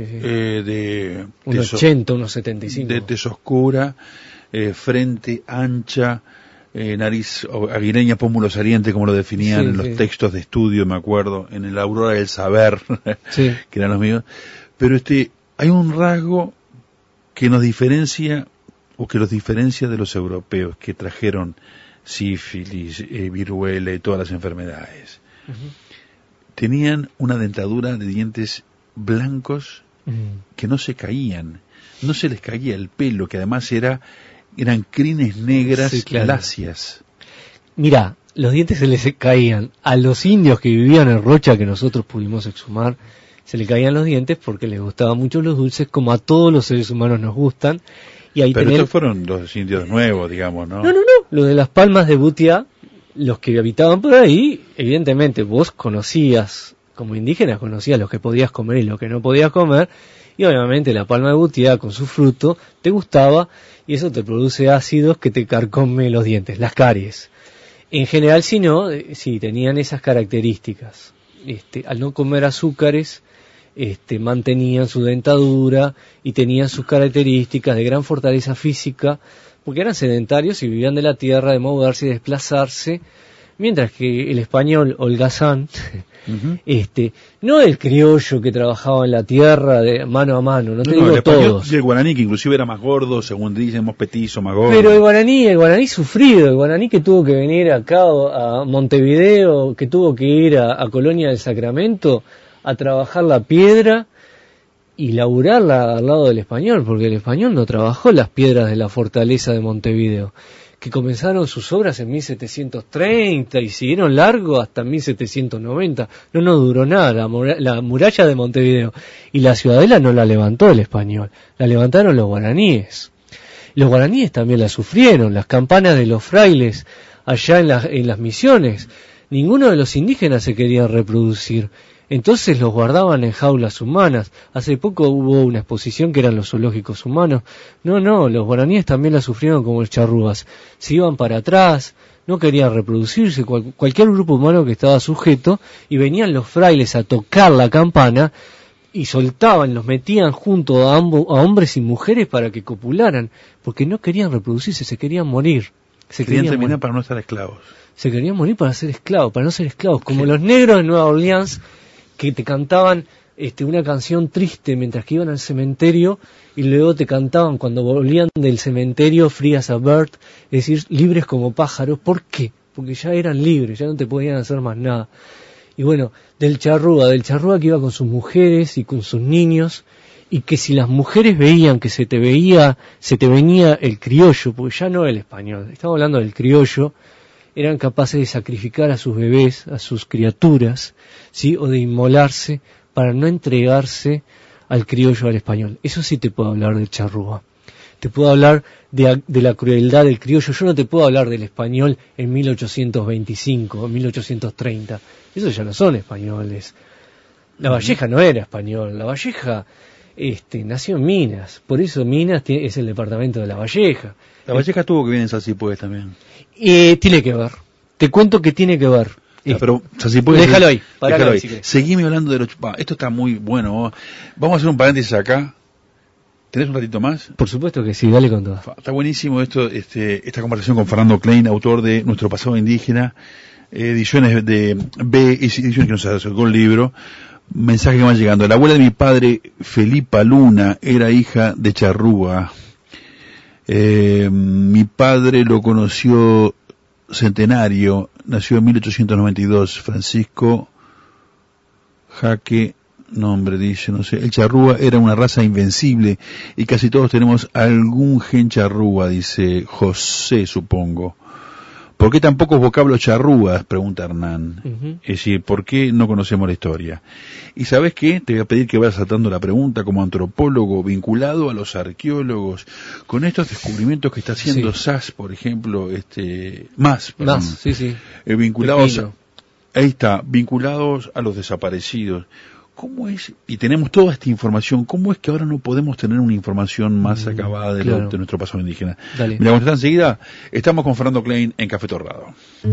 Unos 80, unos 75. De tez oscura, frente ancha, nariz aguileña, pómulo saliente, como lo definían en los textos de estudio, me acuerdo, en el Aurora del Saber, que eran los míos. Pero hay un rasgo que nos diferencia, o que los diferencia de los europeos, que trajeron sífilis, viruela y todas las enfermedades. Uh-huh. Tenían una dentadura de dientes blancos que no se caían, no se les caía el pelo, que además eran crines negras, lacias. Mira, los dientes se les caían. A los indios que vivían en Rocha, que nosotros pudimos exhumar, se les caían los dientes porque les gustaban mucho los dulces, como a todos los seres humanos nos gustan. Y ahí pero estos fueron los indios nuevos, digamos, ¿no? No. Lo de las palmas de Butiá, los que habitaban por ahí, evidentemente vos conocías, como indígenas conocías lo que podías comer y lo que no podías comer, y obviamente la palma de Butiá con su fruto te gustaba, y eso te produce ácidos que te carcomen los dientes, las caries. En general, si no, sí, tenían esas características. Al no comer azúcares, mantenían su dentadura y tenían sus características de gran fortaleza física, porque eran sedentarios y vivían de la tierra, de moverse y desplazarse, mientras que el español holgazán, no el criollo que trabajaba en la tierra de mano a mano, no te digo el todos. Y el guaraní, que inclusive era más gordo, según dicen, más petizo, más gordo. Pero el guaraní sufrido, el guaraní que tuvo que venir acá a Montevideo, que tuvo que ir a Colonia del Sacramento a trabajar la piedra y laburarla al lado del español, porque el español no trabajó las piedras de la fortaleza de Montevideo, que comenzaron sus obras en 1730 y siguieron largo hasta 1790. No duró nada la muralla de Montevideo. Y la ciudadela no la levantó el español, la levantaron los guaraníes. Los guaraníes también la sufrieron, las campanas de los frailes allá en las misiones. Ninguno de los indígenas se quería reproducir. Entonces los guardaban en jaulas humanas. Hace poco hubo una exposición que eran los zoológicos humanos. No, los guaraníes también la sufrieron como los charrúas. Se iban para atrás, no querían reproducirse, cualquier grupo humano que estaba sujeto, y venían los frailes a tocar la campana y soltaban, los metían junto a hombres y mujeres para que copularan, porque no querían reproducirse, se querían morir. Querían terminar para no ser esclavos. Se querían morir para ser esclavos, para no ser esclavos, como los negros de Nueva Orleans, que te cantaban una canción triste mientras que iban al cementerio y luego te cantaban cuando volvían del cementerio Free as a Bird, es decir, libres como pájaros. ¿Por qué? Porque ya eran libres, ya no te podían hacer más nada. Y bueno, del charrúa que iba con sus mujeres y con sus niños y que si las mujeres veían que se te venía el criollo, porque ya no el español, estamos hablando del criollo, eran capaces de sacrificar a sus bebés, a sus criaturas, ¿sí? O de inmolarse para no entregarse al criollo, al español. Eso sí te puedo hablar del charrúa. Te puedo hablar de la crueldad del criollo. Yo no te puedo hablar del español en 1825 o 1830. Esos ya no son españoles. La Valleja no era español. La Valleja nació en Minas. Por eso Minas es el departamento de La Valleja. La Valleja tuvo que venir en Salsipuedes también. Tiene que ver. Te cuento que tiene que ver. Pero Salsipuedes... Déjalo ahí. Déjalo ahí. Seguime hablando de los... esto está muy bueno. Vamos a hacer un paréntesis acá. ¿Tenés un ratito más? Por supuesto que sí, dale con todo. Está buenísimo esta conversación con Fernando Klein, autor de Nuestro pasado indígena, ediciones de B, ediciones que nos acercó el libro. Mensaje que van llegando. La abuela de mi padre, Felipa Luna, era hija de charrúa. Mi padre lo conoció centenario, nació en 1892, Francisco Jaque, nombre dice, no sé, el charrúa era una raza invencible y casi todos tenemos algún gen charrúa, dice José, supongo. ¿Por qué tan pocos vocablos charrúas? Pregunta Hernán. Es decir, ¿por qué no conocemos la historia? Y ¿sabes qué? Te voy a pedir que vayas saltando la pregunta como antropólogo vinculado a los arqueólogos, con estos descubrimientos que está haciendo SAS, por ejemplo, más, vinculados, ahí está, vinculados a los desaparecidos. ¿Cómo es? Y tenemos toda esta información. ¿Cómo es que ahora no podemos tener una información más acabada de nuestro pasado indígena? Dale. Mira, cuando está enseguida, estamos con Fernando Klein en Café Torrado.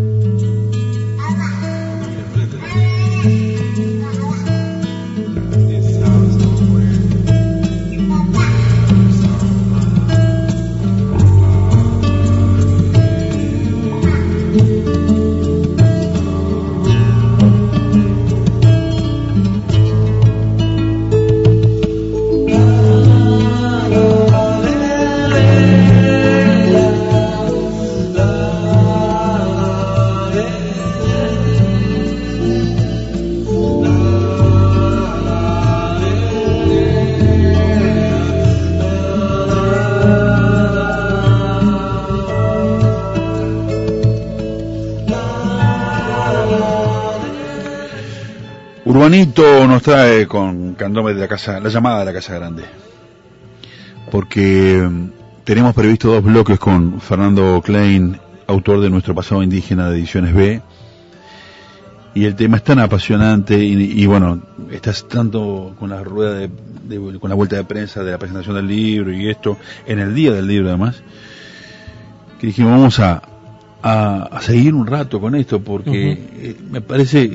Urbanito nos trae con Candombe de la casa, la llamada de la Casa Grande, porque tenemos previsto 2 bloques con Fernando Klein, autor de Nuestro pasado indígena de Ediciones B, y el tema es tan apasionante y bueno, estás tanto con la rueda con la vuelta de prensa de la presentación del libro y esto, en el día del libro además, que dijimos vamos a seguir un rato con esto porque me parece,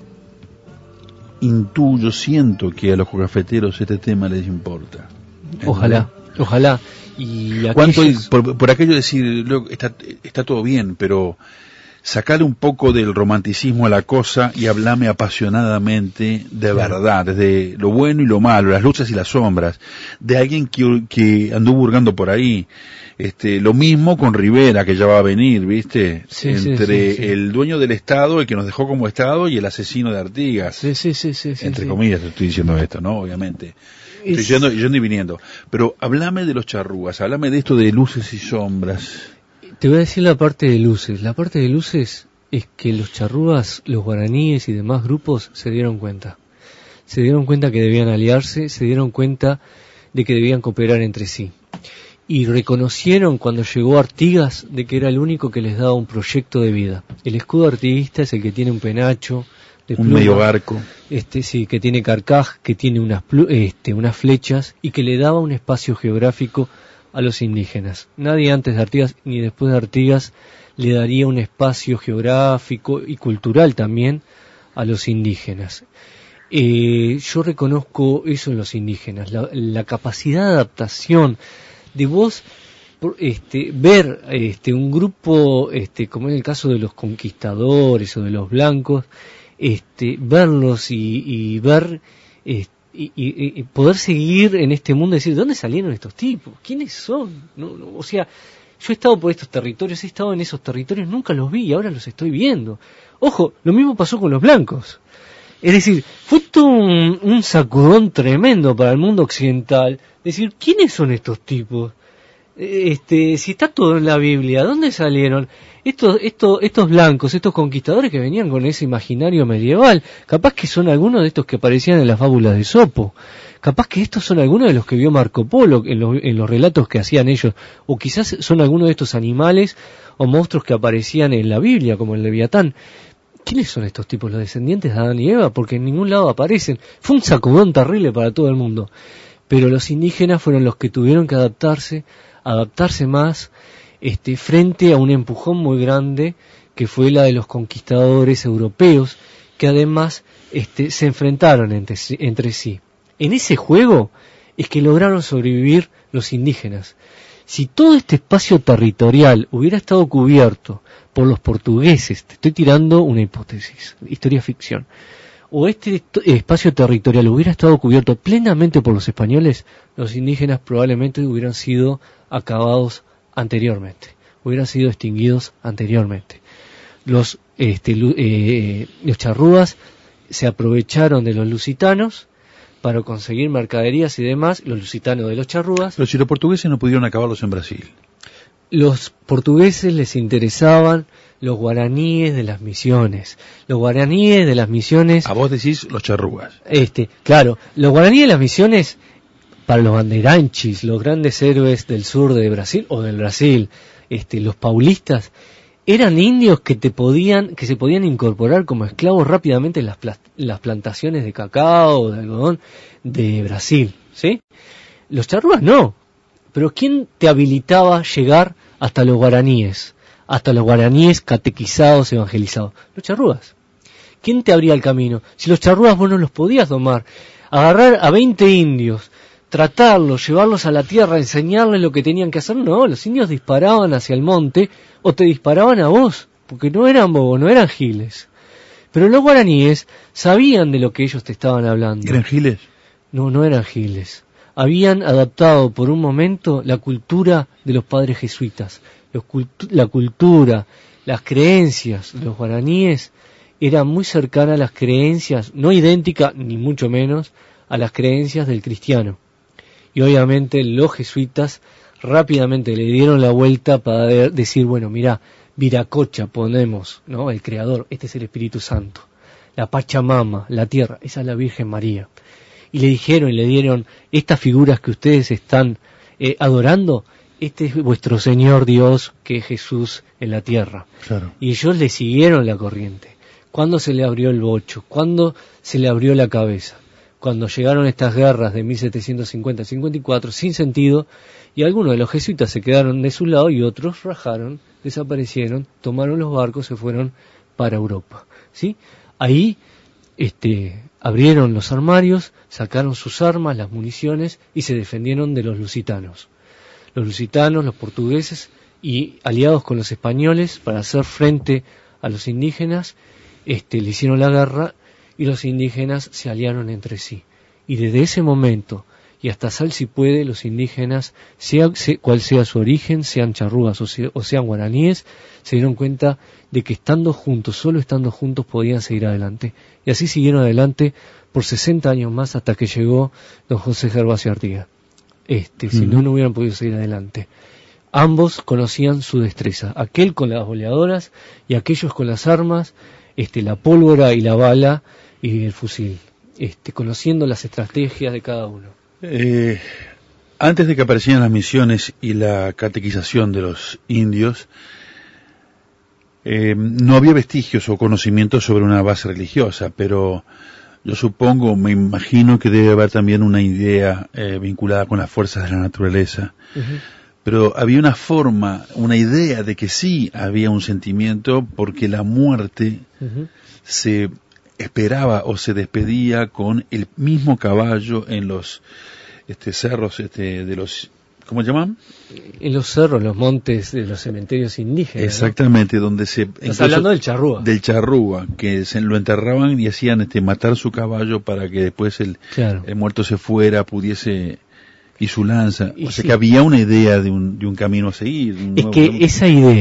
intuyo, siento que a los cafeteros este tema les importa. Ojalá. Y ¿cuánto por aquello de decir, está todo bien, pero sacarle un poco del romanticismo a la cosa y hablame apasionadamente de verdad, desde lo bueno y lo malo, las luces y las sombras, de alguien que anduvo hurgando por ahí. Lo mismo con Rivera, que ya va a venir, ¿viste? Entre el dueño del Estado, el que nos dejó como Estado, y el asesino de Artigas. Entre comillas estoy diciendo esto, ¿no? Obviamente. Estoy yendo y viniendo. Pero háblame de los charrúas, háblame de esto de luces y sombras. Te voy a decir la parte de luces. La parte de luces es que los charrúas, los guaraníes y demás grupos se dieron cuenta. Se dieron cuenta que debían aliarse, se dieron cuenta de que debían cooperar entre sí. Y reconocieron cuando llegó Artigas de que era el único que les daba un proyecto de vida. El escudo artiguista es el que tiene un penacho, de pluma, medio barco, que tiene carcaj, que tiene unas flechas y que le daba un espacio geográfico a los indígenas. Nadie antes de Artigas ni después de Artigas le daría un espacio geográfico y cultural también a los indígenas. Yo reconozco eso en los indígenas, la capacidad de adaptación de vos ver un grupo como en el caso de los conquistadores o de los blancos, verlos y ver y poder seguir en este mundo y decir, ¿de dónde salieron estos tipos? ¿Quiénes son? O sea, yo he estado por estos territorios, he estado en esos territorios, nunca los vi y ahora los estoy viendo. Ojo, lo mismo pasó con los blancos. Es decir, fue todo un sacudón tremendo para el mundo occidental. Decir, ¿quiénes son estos tipos? Si está todo en la Biblia, ¿dónde salieron? Estos blancos, estos conquistadores que venían con ese imaginario medieval, capaz que son algunos de estos que aparecían en las fábulas de Esopo, capaz que estos son algunos de los que vio Marco Polo en los relatos que hacían ellos, o quizás son algunos de estos animales o monstruos que aparecían en la Biblia, como el Leviatán. ¿Quiénes son estos tipos? Los descendientes de Adán y Eva, porque en ningún lado aparecen. Fue un sacudón terrible para todo el mundo. Pero los indígenas fueron los que tuvieron que adaptarse más, frente a un empujón muy grande que fue la de los conquistadores europeos, que además se enfrentaron entre sí. En ese juego es que lograron sobrevivir los indígenas. Si todo este espacio territorial hubiera estado cubierto por los portugueses, te estoy tirando una hipótesis, historia ficción, o este espacio territorial hubiera estado cubierto plenamente por los españoles, los indígenas probablemente hubieran sido acabados anteriormente, hubieran sido extinguidos anteriormente. Los charrúas se aprovecharon de los lusitanos para conseguir mercaderías y demás, los lusitanos de los charrúas. Pero si los portugueses no pudieron acabarlos en Brasil. Los portugueses les interesaban los guaraníes de las misiones. Los guaraníes de las misiones... A vos decís los charrúas. Claro, los guaraníes de las misiones, para los bandeirantes, los grandes héroes del sur de Brasil, o del Brasil, los paulistas, eran indios que se podían incorporar como esclavos rápidamente en las plantaciones de cacao o de algodón de Brasil, ¿sí? Los charrúas no. Pero ¿quién te habilitaba a llegar hasta los guaraníes catequizados, evangelizados? Los charrúas. ¿Quién te abría el camino? Si los charrúas vos no los podías domar, agarrar a 20 indios, tratarlos, llevarlos a la tierra, enseñarles lo que tenían que hacer, no, los indios disparaban hacia el monte o te disparaban a vos, porque no eran bobos, no eran giles. Pero los guaraníes sabían de lo que ellos te estaban hablando. ¿Eran giles? No eran giles. Habían adaptado por un momento la cultura de los padres jesuitas. La cultura, las creencias de los guaraníes eran muy cercanas a las creencias, no idénticas, ni mucho menos, a las creencias del cristiano. Y obviamente los jesuitas rápidamente le dieron la vuelta para decir, bueno, mirá, Viracocha ponemos, ¿no? El Creador, este es el Espíritu Santo. La Pachamama, la tierra, esa es la Virgen María. Y le dieron, estas figuras que ustedes están adorando, este es vuestro Señor Dios, que es Jesús en la tierra. Claro. Y ellos le siguieron la corriente. ¿Cuándo se le abrió el bocho? ¿Cuándo se le abrió la cabeza? Cuando llegaron estas guerras de 1750-54 sin sentido, y algunos de los jesuitas se quedaron de su lado y otros rajaron, desaparecieron, tomaron los barcos, se fueron para Europa, ¿sí? Ahí abrieron los armarios, sacaron sus armas, las municiones y se defendieron de los lusitanos. Los lusitanos, los portugueses y aliados con los españoles para hacer frente a los indígenas, le hicieron la guerra y los indígenas se aliaron entre sí. Y desde ese momento y hasta sal si puede, los indígenas, cual sea su origen, sean charrúas o sean guaraníes, se dieron cuenta de que estando juntos, solo estando juntos podían seguir adelante. Y así siguieron adelante por 60 años más hasta que llegó don José Gervasio Artigas. Si no hubieran podido seguir adelante. Ambos conocían su destreza, aquel con las boleadoras y aquellos con las armas, la pólvora y la bala y el fusil, conociendo las estrategias de cada uno. Antes de que aparecieran las misiones y la catequización de los indios, no había vestigios o conocimientos sobre una base religiosa, pero yo supongo, me imagino que debe haber también una idea vinculada con las fuerzas de la naturaleza. Uh-huh. Pero había una forma, una idea de que sí había un sentimiento porque la muerte uh-huh. se esperaba o se despedía con el mismo caballo en los cerros de los, ¿cómo se llaman? En los cerros, los montes de los cementerios indígenas. Exactamente, ¿no? Donde se... Estás hablando del charrúa. Del charrúa, que lo enterraban y hacían matar su caballo para que después el muerto se fuera, pudiese... y su lanza. O sea que había una idea de un camino a seguir. Es que esa idea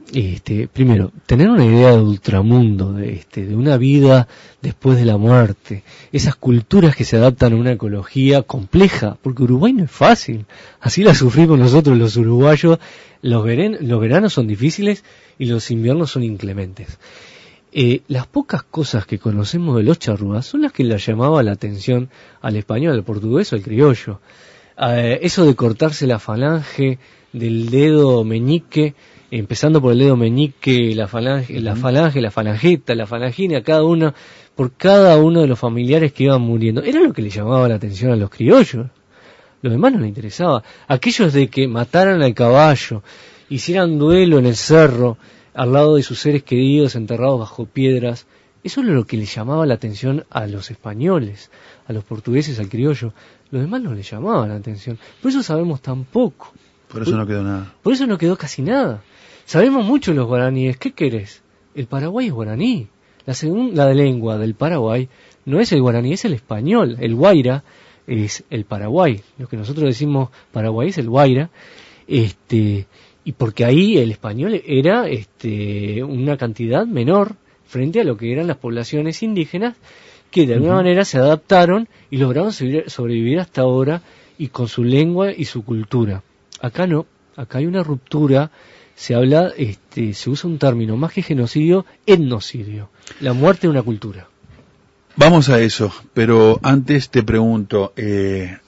primero, tener una idea de ultramundo, de una vida después de la muerte, esas culturas que se adaptan a una ecología compleja, porque Uruguay no es fácil, así la sufrimos nosotros los uruguayos, los veranos son difíciles y los inviernos son inclementes. Las pocas cosas que conocemos de los charrúas son las que le llamaba la atención al español, al portugués o al criollo. Eso de cortarse la falange del dedo meñique, empezando por el dedo meñique, la falange, la falangeta, la falangina, por cada uno de los familiares que iban muriendo. Era lo que le llamaba la atención a los criollos. Los demás no les interesaba. Aquellos de que mataran al caballo, hicieran duelo en el cerro, al lado de sus seres queridos enterrados bajo piedras, eso era lo que le llamaba la atención a los españoles, a los portugueses, al criollo. Los demás no les llamaba la atención. Por eso sabemos tan poco. Por eso no quedó nada. Por eso no quedó casi nada. Sabemos mucho los guaraníes. ¿Qué querés? El Paraguay es guaraní. La segunda lengua del Paraguay no es el guaraní, es el español. El guaira es el Paraguay. Lo que nosotros decimos Paraguay es el guaira. Y porque ahí el español era una cantidad menor frente a lo que eran las poblaciones indígenas que de alguna manera se adaptaron y lograron sobrevivir hasta ahora y con su lengua y su cultura. Acá no, acá hay una ruptura, se habla, se usa un término más que genocidio, etnocidio, la muerte de una cultura. Vamos a eso, pero antes te pregunto, ¿es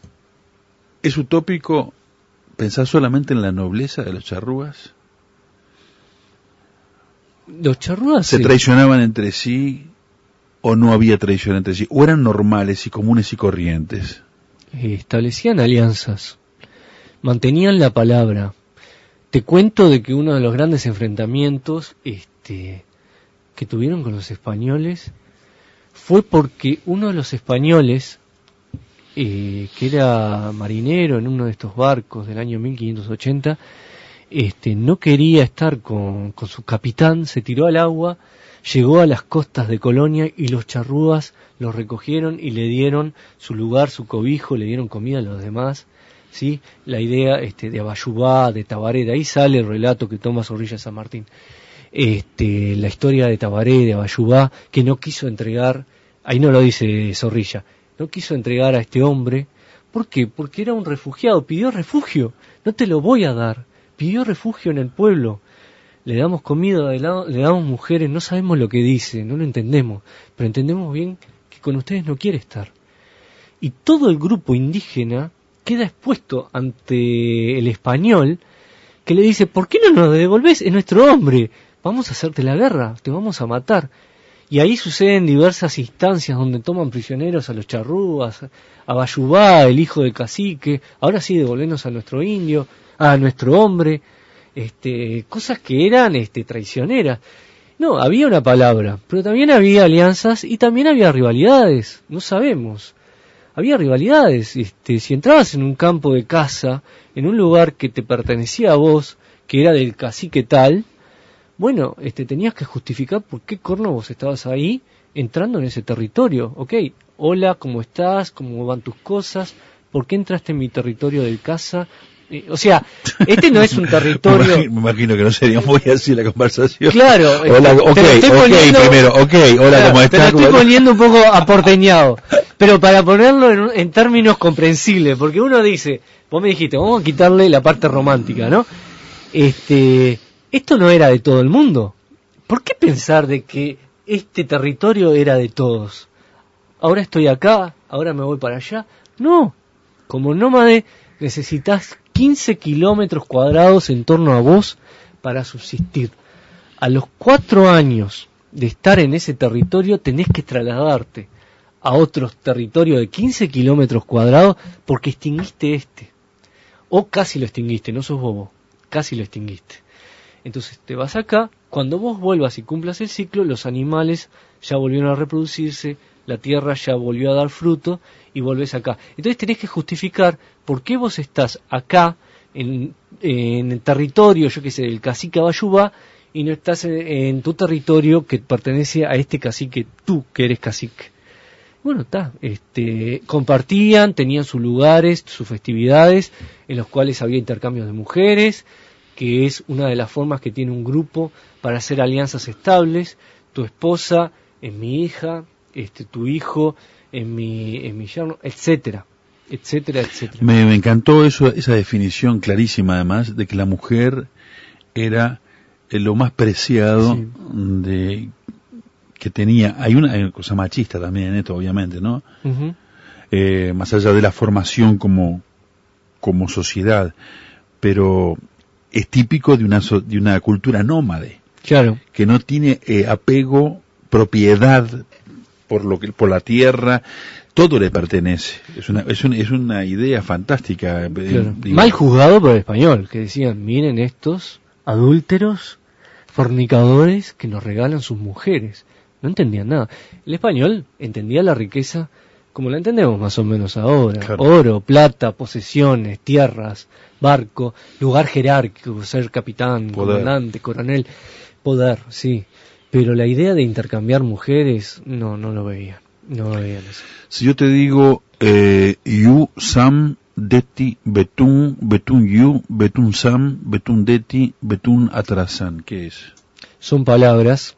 utópico pensar solamente en la nobleza de los charrúas? Los charrúas ¿Se traicionaban entre sí o no había traición entre sí? ¿O eran normales y comunes y corrientes? Establecían alianzas, mantenían la palabra. Te cuento de que uno de los grandes enfrentamientos que tuvieron con los españoles fue porque uno de los españoles, que era marinero en uno de estos barcos del año 1580, no quería estar con su capitán, se tiró al agua, llegó a las costas de Colonia y los charrúas lo recogieron y le dieron su lugar, su cobijo, le dieron comida a los demás, ¿sí? La idea de Abayubá, de Tabaré, de ahí sale el relato que toma Zorrilla San Martín. La historia de Tabaré, de Abayubá, que no quiso entregar, ahí no lo dice Zorrilla, no quiso entregar a este hombre. ¿Por qué? Porque era un refugiado, pidió refugio, no te lo voy a dar, pidió refugio en el pueblo. Le damos comida, le damos mujeres, no sabemos lo que dice, no lo entendemos, pero entendemos bien que con ustedes no quiere estar. Y todo el grupo indígena queda expuesto ante el español, que le dice, ¿por qué no nos devolvés? Es nuestro hombre, vamos a hacerte la guerra, te vamos a matar. Y ahí suceden diversas instancias donde toman prisioneros a los charrúas, a Bayubá, el hijo del cacique, ahora sí devolvernos a nuestro indio, a nuestro hombre, cosas que eran traicioneras. No, había una palabra, pero también había alianzas y también había rivalidades, no sabemos. Había rivalidades, si entrabas en un campo de caza, en un lugar que te pertenecía a vos, que era del cacique tal, bueno, tenías que justificar por qué corno vos estabas ahí entrando en ese territorio. Ok, hola, ¿cómo estás? ¿Cómo van tus cosas? ¿Por qué entraste en mi territorio del caza? O sea, no es un territorio... Me imagino que no sería muy así la conversación. Claro. Hola, primero, hola, claro, ¿cómo estás? Te lo estoy poniendo un poco aporteñado, pero para ponerlo en términos comprensibles, porque uno dice, vos me dijiste, vamos a quitarle la parte romántica, ¿no? Esto no era de todo el mundo. ¿Por qué pensar de que este territorio era de todos? Ahora estoy acá, ahora me voy para allá. No, como nómade necesitas 15 kilómetros cuadrados en torno a vos para subsistir. A los 4 años de estar en ese territorio tenés que trasladarte a otro territorio de 15 kilómetros cuadrados porque extinguiste o casi lo extinguiste, no sos bobo, casi lo extinguiste. Entonces te vas acá, cuando vos vuelvas y cumplas el ciclo, los animales ya volvieron a reproducirse, la tierra ya volvió a dar fruto y volvés acá. Entonces tenés que justificar por qué vos estás acá en el territorio, yo qué sé, del cacique Abayubá, y no estás en tu territorio que pertenece a este cacique, tú que eres cacique. Bueno, compartían, tenían sus lugares, sus festividades, en los cuales había intercambios de mujeres, que es una de las formas que tiene un grupo para hacer alianzas estables. Tu esposa es mi hija, tu hijo es mi yerno, etcétera, etcétera, etcétera. Me encantó esa definición clarísima, además, de que la mujer era lo más preciado que tenía. Hay una cosa machista también en esto, obviamente, ¿no? Uh-huh. Más allá de la formación como sociedad, pero es típico de una cultura nómade, claro, que no tiene apego, propiedad por la tierra, todo le pertenece. Es una idea fantástica. Claro. Mal juzgado por el español, que decían, miren estos adúlteros, fornicadores que nos regalan sus mujeres. No entendían nada. El español entendía la riqueza como la entendemos más o menos ahora. Claro. Oro, plata, posesiones, tierras, barco, lugar jerárquico, ser capitán, comandante, coronel, poder, sí. Pero la idea de intercambiar mujeres, no lo veía. No veían eso. Si yo te digo, you, Sam, Deti, Betún, Betún You, Betún Sam, Betún Deti, Betún Atrasan, ¿qué es? Son palabras,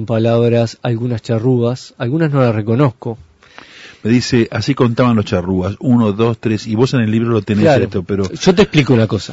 algunas charrúas, algunas no las reconozco. Me dice, así contaban los charrúas, 1, 2, 3, y vos en el libro lo tenés, claro, esto, pero... Yo te explico una cosa.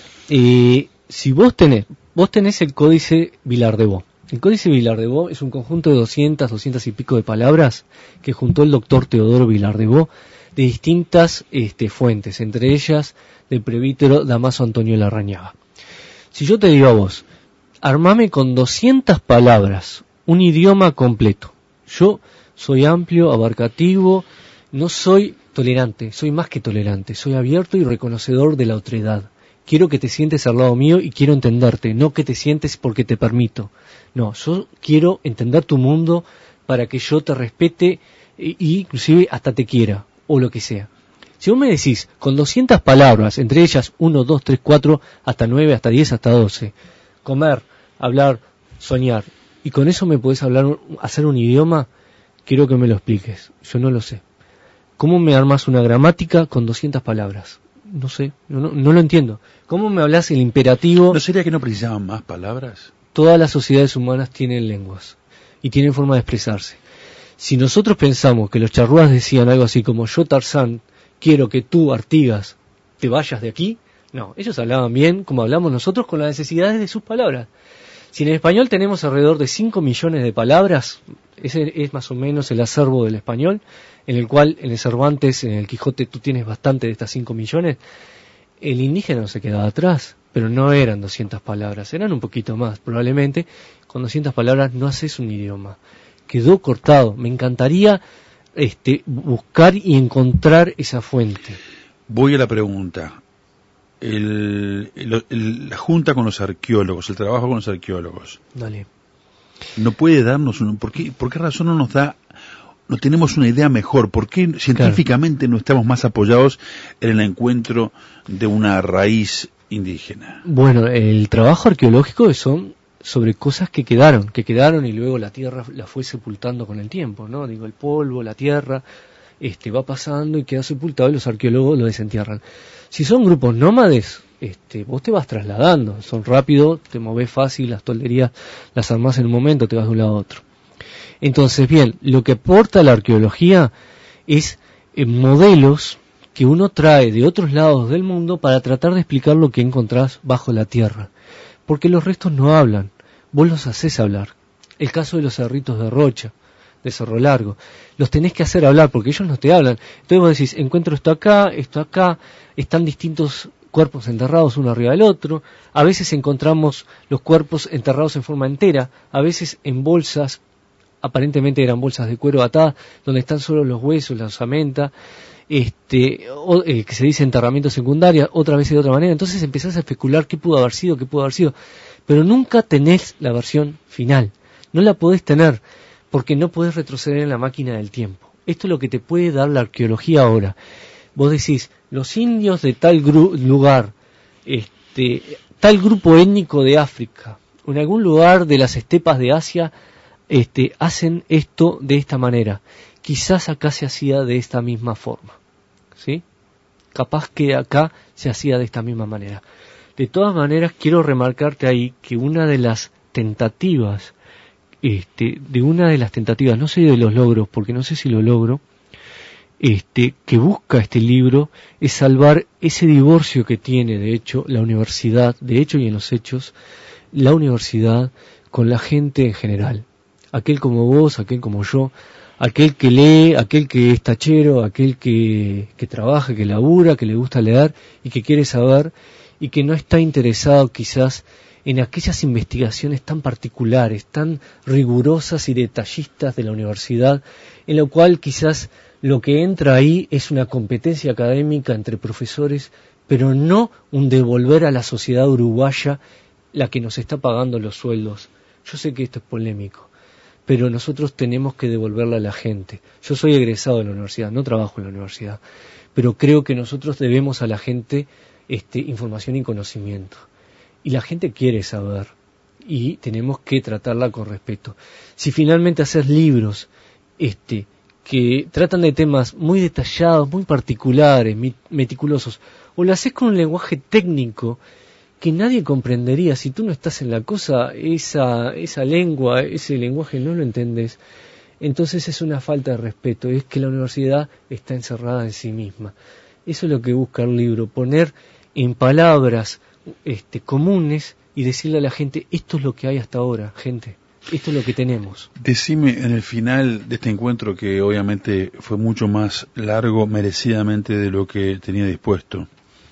Si vos tenés el Códice Vilar-de-Vaux. El Códice Vilar-de-Vaux es un conjunto de 200 y pico de palabras que juntó el doctor Teodoro Vilar-de-Vaux de distintas fuentes, entre ellas del presbítero Damaso Antonio Larrañaga. Si yo te digo a vos, armame con 200 palabras un idioma completo. Yo soy amplio, abarcativo, no soy tolerante, soy más que tolerante, soy abierto y reconocedor de la otredad. Quiero que te sientes al lado mío y quiero entenderte, no que te sientes porque te permito. No, yo quiero entender tu mundo para que yo te respete e inclusive hasta te quiera, o lo que sea. Si vos me decís, con 200 palabras, entre ellas 1, 2, 3, 4, hasta 9, hasta 10, hasta 12, comer, hablar, soñar, y con eso me podés hacer un idioma, quiero que me lo expliques, yo no lo sé. ¿Cómo me armas una gramática con 200 palabras? No sé, no lo entiendo. ¿Cómo me hablas el imperativo? ¿No sería que no precisaban más palabras? Todas las sociedades humanas tienen lenguas y tienen forma de expresarse. Si nosotros pensamos que los charrúas decían algo así como yo, Tarzán, quiero que tú, Artigas, te vayas de aquí, no, ellos hablaban bien como hablamos nosotros con las necesidades de sus palabras. Si en el español tenemos alrededor de 5 millones de palabras, ese es más o menos el acervo del español, en el cual en el Cervantes, en el Quijote, tú tienes bastante de estas 5 millones, el indígena no se quedaba atrás, pero no eran 200 palabras, eran un poquito más, probablemente, con 200 palabras no haces un idioma. Quedó cortado, me encantaría buscar y encontrar esa fuente. Voy a la pregunta. La junta con los arqueólogos, el trabajo con los arqueólogos. Dale. ¿No puede darnos por qué razón no tenemos una idea mejor? ¿Por qué científicamente no estamos más apoyados en el encuentro de una raíz indígena? Bueno, el trabajo arqueológico son sobre cosas que quedaron y luego la tierra la fue sepultando con el tiempo, ¿no? Digo, el polvo, la tierra, va pasando y queda sepultado y los arqueólogos lo desentierran. Si son grupos nómades, vos te vas trasladando, son rápido, te movés fácil, las tolderías las armás en un momento, te vas de un lado a otro. Entonces, bien, lo que aporta la arqueología es modelos que uno trae de otros lados del mundo para tratar de explicar lo que encontrás bajo la tierra. Porque los restos no hablan, vos los hacés hablar. El caso de los cerritos de Rocha, de Cerro Largo, los tenés que hacer hablar porque ellos no te hablan. Entonces vos decís, encuentro esto acá, están distintos cuerpos enterrados uno arriba del otro, a veces encontramos los cuerpos enterrados en forma entera, a veces en bolsas, aparentemente eran bolsas de cuero atadas, donde están solo los huesos, la osamenta, que se dice enterramiento secundario, otra vez de otra manera. Entonces empezás a especular qué pudo haber sido, pero nunca tenés la versión final, no la podés tener, porque no podés retroceder en la máquina del tiempo. Esto es lo que te puede dar la arqueología ahora. Vos decís, los indios de tal lugar, tal grupo étnico de África, o en algún lugar de las estepas de Asia, hacen esto de esta manera. Quizás acá se hacía de esta misma forma, ¿sí? Capaz que acá se hacía de esta misma manera. De todas maneras, quiero remarcarte ahí que una de las tentativas, no sé de los logros, porque no sé si lo logro, que busca este libro es salvar ese divorcio que tiene, de hecho, la universidad, de hecho y en los hechos, la universidad con la gente en general. Aquel como vos, aquel como yo, aquel que lee, aquel que es tachero, aquel que trabaja, que labura, que le gusta leer y que quiere saber y que no está interesado quizás en aquellas investigaciones tan particulares, tan rigurosas y detallistas de la universidad, en lo cual quizás lo que entra ahí es una competencia académica entre profesores, pero no un devolver a la sociedad uruguaya la que nos está pagando los sueldos. Yo sé que esto es polémico, pero nosotros tenemos que devolverla a la gente. Yo soy egresado de la universidad, no trabajo en la universidad, pero creo que nosotros debemos a la gente información y conocimiento. Y la gente quiere saber, y tenemos que tratarla con respeto. Si finalmente haces libros que tratan de temas muy detallados, muy particulares, meticulosos, o lo haces con un lenguaje técnico que nadie comprendería, si tú no estás en la cosa, esa lengua, ese lenguaje no lo entendés, entonces es una falta de respeto, es que la universidad está encerrada en sí misma. Eso es lo que busca el libro, poner en palabras comunes y decirle a la gente, esto es lo que hay hasta ahora, gente, esto es lo que tenemos. Decime, en el final de este encuentro, que obviamente fue mucho más largo, merecidamente, de lo que tenía dispuesto,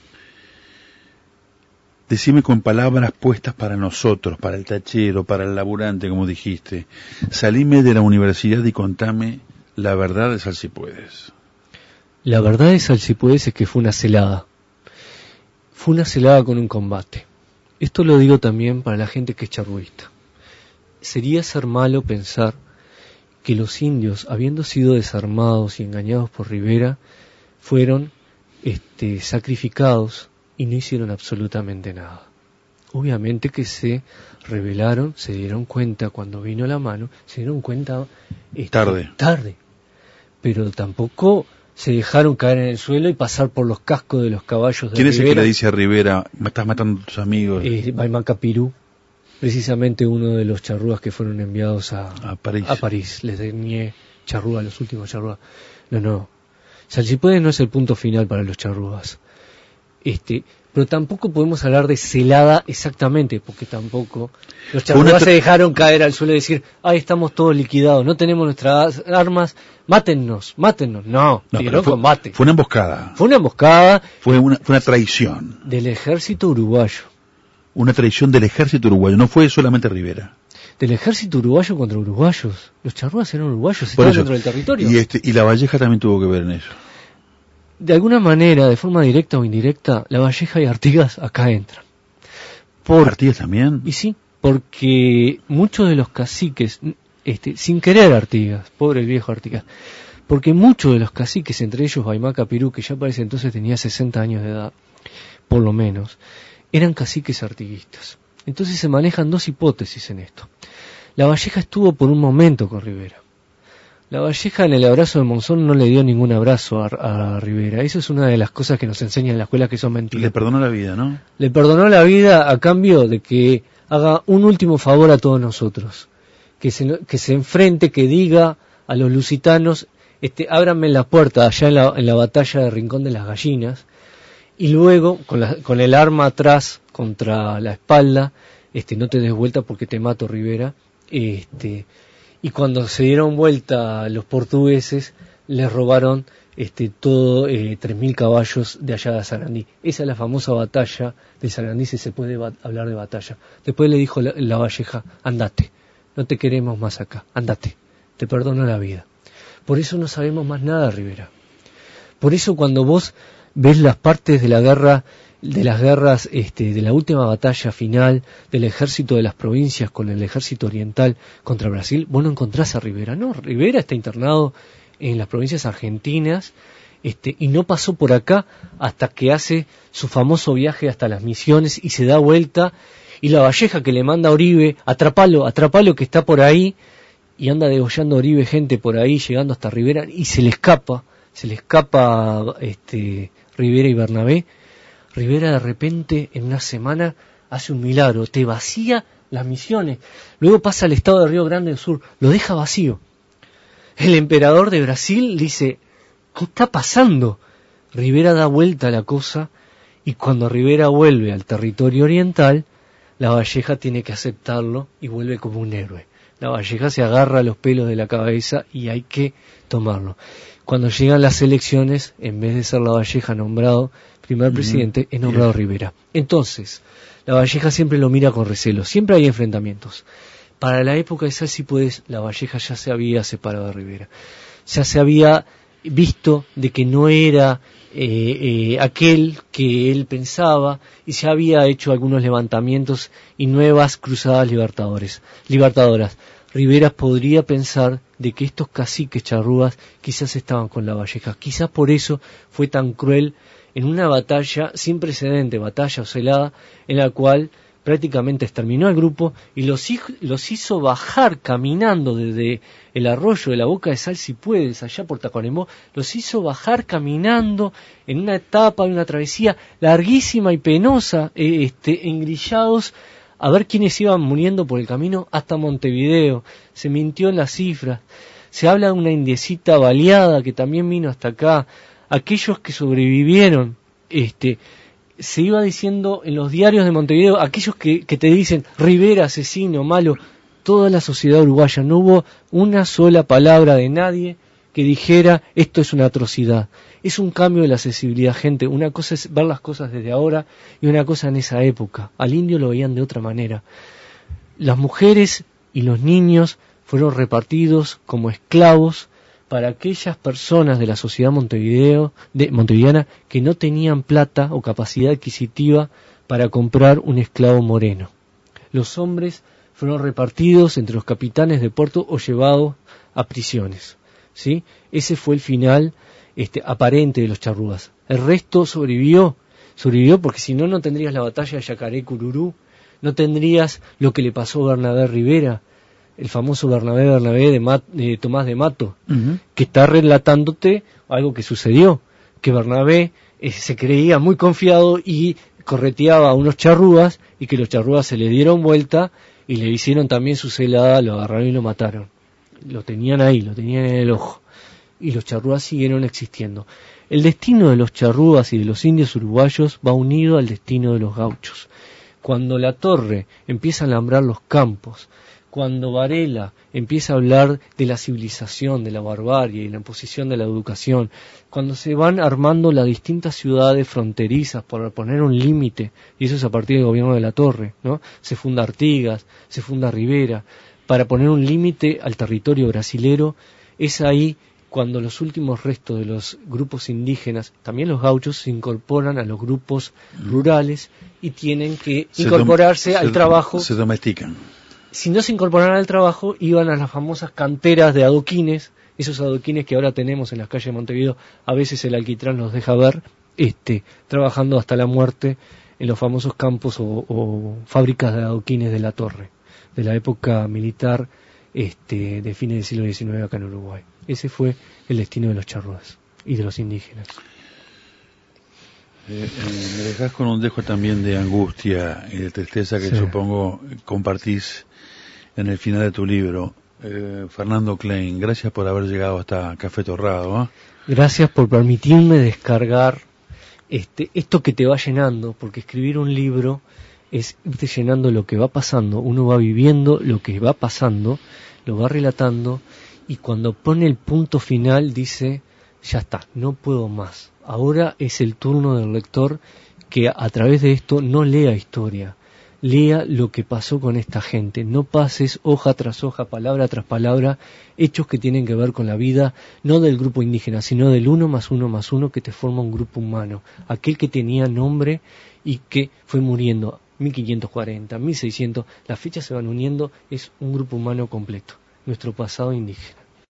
decime con palabras puestas para nosotros, para el tachero, para el laburante, como dijiste, salime de la universidad y contame la verdad de Sal Si Puedes. La verdad de Sal Si Puedes es que fue una celada. Fue una celada con un combate. Esto lo digo también para la gente que es charruista. Sería ser malo pensar que los indios, habiendo sido desarmados y engañados por Rivera, fueron sacrificados y no hicieron absolutamente nada. Obviamente que se rebelaron, se dieron cuenta cuando vino la mano, se dieron cuenta tarde, pero tampoco se dejaron caer en el suelo y pasar por los cascos de los caballos de ¿Quién es el Rivera. que le dice a Rivera, me estás matando a tus amigos? Baimaca Pirú, precisamente uno de los charrúas que fueron enviados a París. Les tenía charrúa, los últimos charrúas. No. Sal Si Puedes no es el punto final para los charrúas. Pero tampoco podemos hablar de celada exactamente, porque tampoco los charrúas se dejaron caer al suelo y decir, estamos todos liquidados, no tenemos nuestras armas, mátennos. No, combate. Fue una emboscada. Fue una traición. Del ejército uruguayo. Una traición del ejército uruguayo, no fue solamente Rivera. Del ejército uruguayo contra uruguayos. Los charrúas eran uruguayos, estaban dentro del territorio. Y La Valleja también tuvo que ver en eso. De alguna manera, de forma directa o indirecta, La Valleja y Artigas acá entran. ¿Artigas también? Y sí, porque muchos de los caciques, sin querer Artigas, pobre el viejo Artigas, porque muchos de los caciques, entre ellos Baimaca Pirú, que ya parece entonces tenía 60 años de edad, por lo menos, eran caciques artiguistas. Entonces se manejan dos hipótesis en esto. La Valleja estuvo por un momento con Rivera. La Valleja en el abrazo de Monzón no le dio ningún abrazo a Rivera. Eso es una de las cosas que nos enseñan en la escuela, que son mentiras. Le perdonó la vida, ¿no? Le perdonó la vida a cambio de que haga un último favor a todos nosotros. Que se enfrente, que diga a los lusitanos, ábranme la puerta allá en la batalla de Rincón de las Gallinas, y luego, con el arma atrás contra la espalda, no te des vuelta porque te mato, Rivera, y cuando se dieron vuelta los portugueses, les robaron todo 3.000 caballos de allá de Sarandí. Esa es la famosa batalla de Sarandí, si se puede hablar de batalla. Después le dijo la Valleja, andate, no te queremos más acá, andate, te perdono la vida. Por eso no sabemos más nada, Rivera. Por eso cuando vos ves las partes de la guerra, de las guerras, de la última batalla final del ejército de las provincias con el ejército oriental contra Brasil, vos no encontrás a Rivera. No, Rivera está internado en las provincias argentinas, y no pasó por acá hasta que hace su famoso viaje hasta las Misiones y se da vuelta, y la Valleja que le manda a Oribe, atrapalo que está por ahí, y anda degollando a Oribe gente por ahí, llegando hasta Rivera, y se le escapa Rivera y Bernabé. Rivera de repente en una semana hace un milagro, te vacía las misiones, luego pasa al estado de Río Grande do Sul, lo deja vacío. El emperador de Brasil dice, ¿qué está pasando? Rivera da vuelta a la cosa, y cuando Rivera vuelve al territorio oriental, Lavalleja tiene que aceptarlo y vuelve como un héroe. Lavalleja se agarra los pelos de la cabeza y hay que tomarlo. Cuando llegan las elecciones, en vez de ser Lavalleja nombrado primer presidente, es nombrado Rivera. Entonces, Lavalleja siempre lo mira con recelo, siempre hay enfrentamientos. Para la época de Sal Si Puedes, Lavalleja ya se había separado de Rivera. Ya se había visto de que no era aquel que él pensaba, y se había hecho algunos levantamientos y nuevas cruzadas libertadoras. Rivera podría pensar de que estos caciques charrúas quizás estaban con Lavalleja, quizás por eso fue tan cruel en una batalla sin precedente, batalla ocelada, en la cual prácticamente exterminó al grupo y los hizo bajar caminando desde el arroyo de la Boca de Sal Si Puedes, allá por Tacuarembó, los hizo bajar caminando en una etapa de una travesía larguísima y penosa, engrillados, a ver quiénes iban muriendo por el camino hasta Montevideo. Se mintió en las cifras, se habla de una indiecita baleada que también vino hasta acá. Aquellos que sobrevivieron, se iba diciendo en los diarios de Montevideo, aquellos que te dicen Rivera, asesino, malo, toda la sociedad uruguaya, no hubo una sola palabra de nadie que dijera esto es una atrocidad. Es un cambio de la sensibilidad, gente. Una cosa es ver las cosas desde ahora y una cosa en esa época. Al indio lo veían de otra manera. Las mujeres y los niños fueron repartidos como esclavos para aquellas personas de la sociedad montevideana que no tenían plata o capacidad adquisitiva para comprar un esclavo moreno. Los hombres fueron repartidos entre los capitanes de puerto o llevados a prisiones, ¿sí? Ese fue el final aparente de los charrúas. El resto sobrevivió porque si no, no tendrías la batalla de Yacaré-Cururú, no tendrías lo que le pasó a Bernabé Rivera, el famoso Bernabé de Tomás de Mato, que está relatándote algo que sucedió, que Bernabé se creía muy confiado y correteaba a unos charrúas, y que los charrúas se le dieron vuelta y le hicieron también su celada, lo agarraron y lo mataron. Lo tenían ahí, lo tenían en el ojo, y los charrúas siguieron existiendo. El destino de los charrúas y de los indios uruguayos va unido al destino de los gauchos. Cuando La Torre empieza a alambrar los campos, cuando Varela empieza a hablar de la civilización, de la barbarie y la imposición de la educación, cuando se van armando las distintas ciudades fronterizas para poner un límite, y eso es a partir del gobierno de La Torre, ¿no? Se funda Artigas, se funda Rivera, para poner un límite al territorio brasilero. Es ahí cuando los últimos restos de los grupos indígenas, también los gauchos, se incorporan a los grupos rurales y tienen que incorporarse al trabajo. Se domestican. Si no se incorporaran al trabajo, iban a las famosas canteras de adoquines, esos adoquines que ahora tenemos en las calles de Montevideo. A veces el alquitrán los deja ver, trabajando hasta la muerte en los famosos campos o fábricas de adoquines de La Torre, de la época militar, de fines del siglo XIX acá en Uruguay. Ese fue el destino de los charrúas y de los indígenas. Me dejás con un dejo también de angustia y de tristeza que supongo compartís en el final de tu libro. Fernando Klein, gracias por haber llegado hasta Café Torrado. Gracias por permitirme descargar esto que te va llenando, porque escribir un libro es irte llenando lo que va pasando. Uno va viviendo lo que va pasando, lo va relatando, y cuando pone el punto final dice, ya está, no puedo más. Ahora es el turno del lector que a través de esto no lea historia, lea lo que pasó con esta gente. No pases hoja tras hoja, palabra tras palabra, hechos que tienen que ver con la vida, no del grupo indígena, sino del 1 más 1 más 1 que te forma un grupo humano. Aquel que tenía nombre y que fue muriendo, 1540, 1600, las fechas se van uniendo, es un grupo humano completo, nuestro pasado indígena.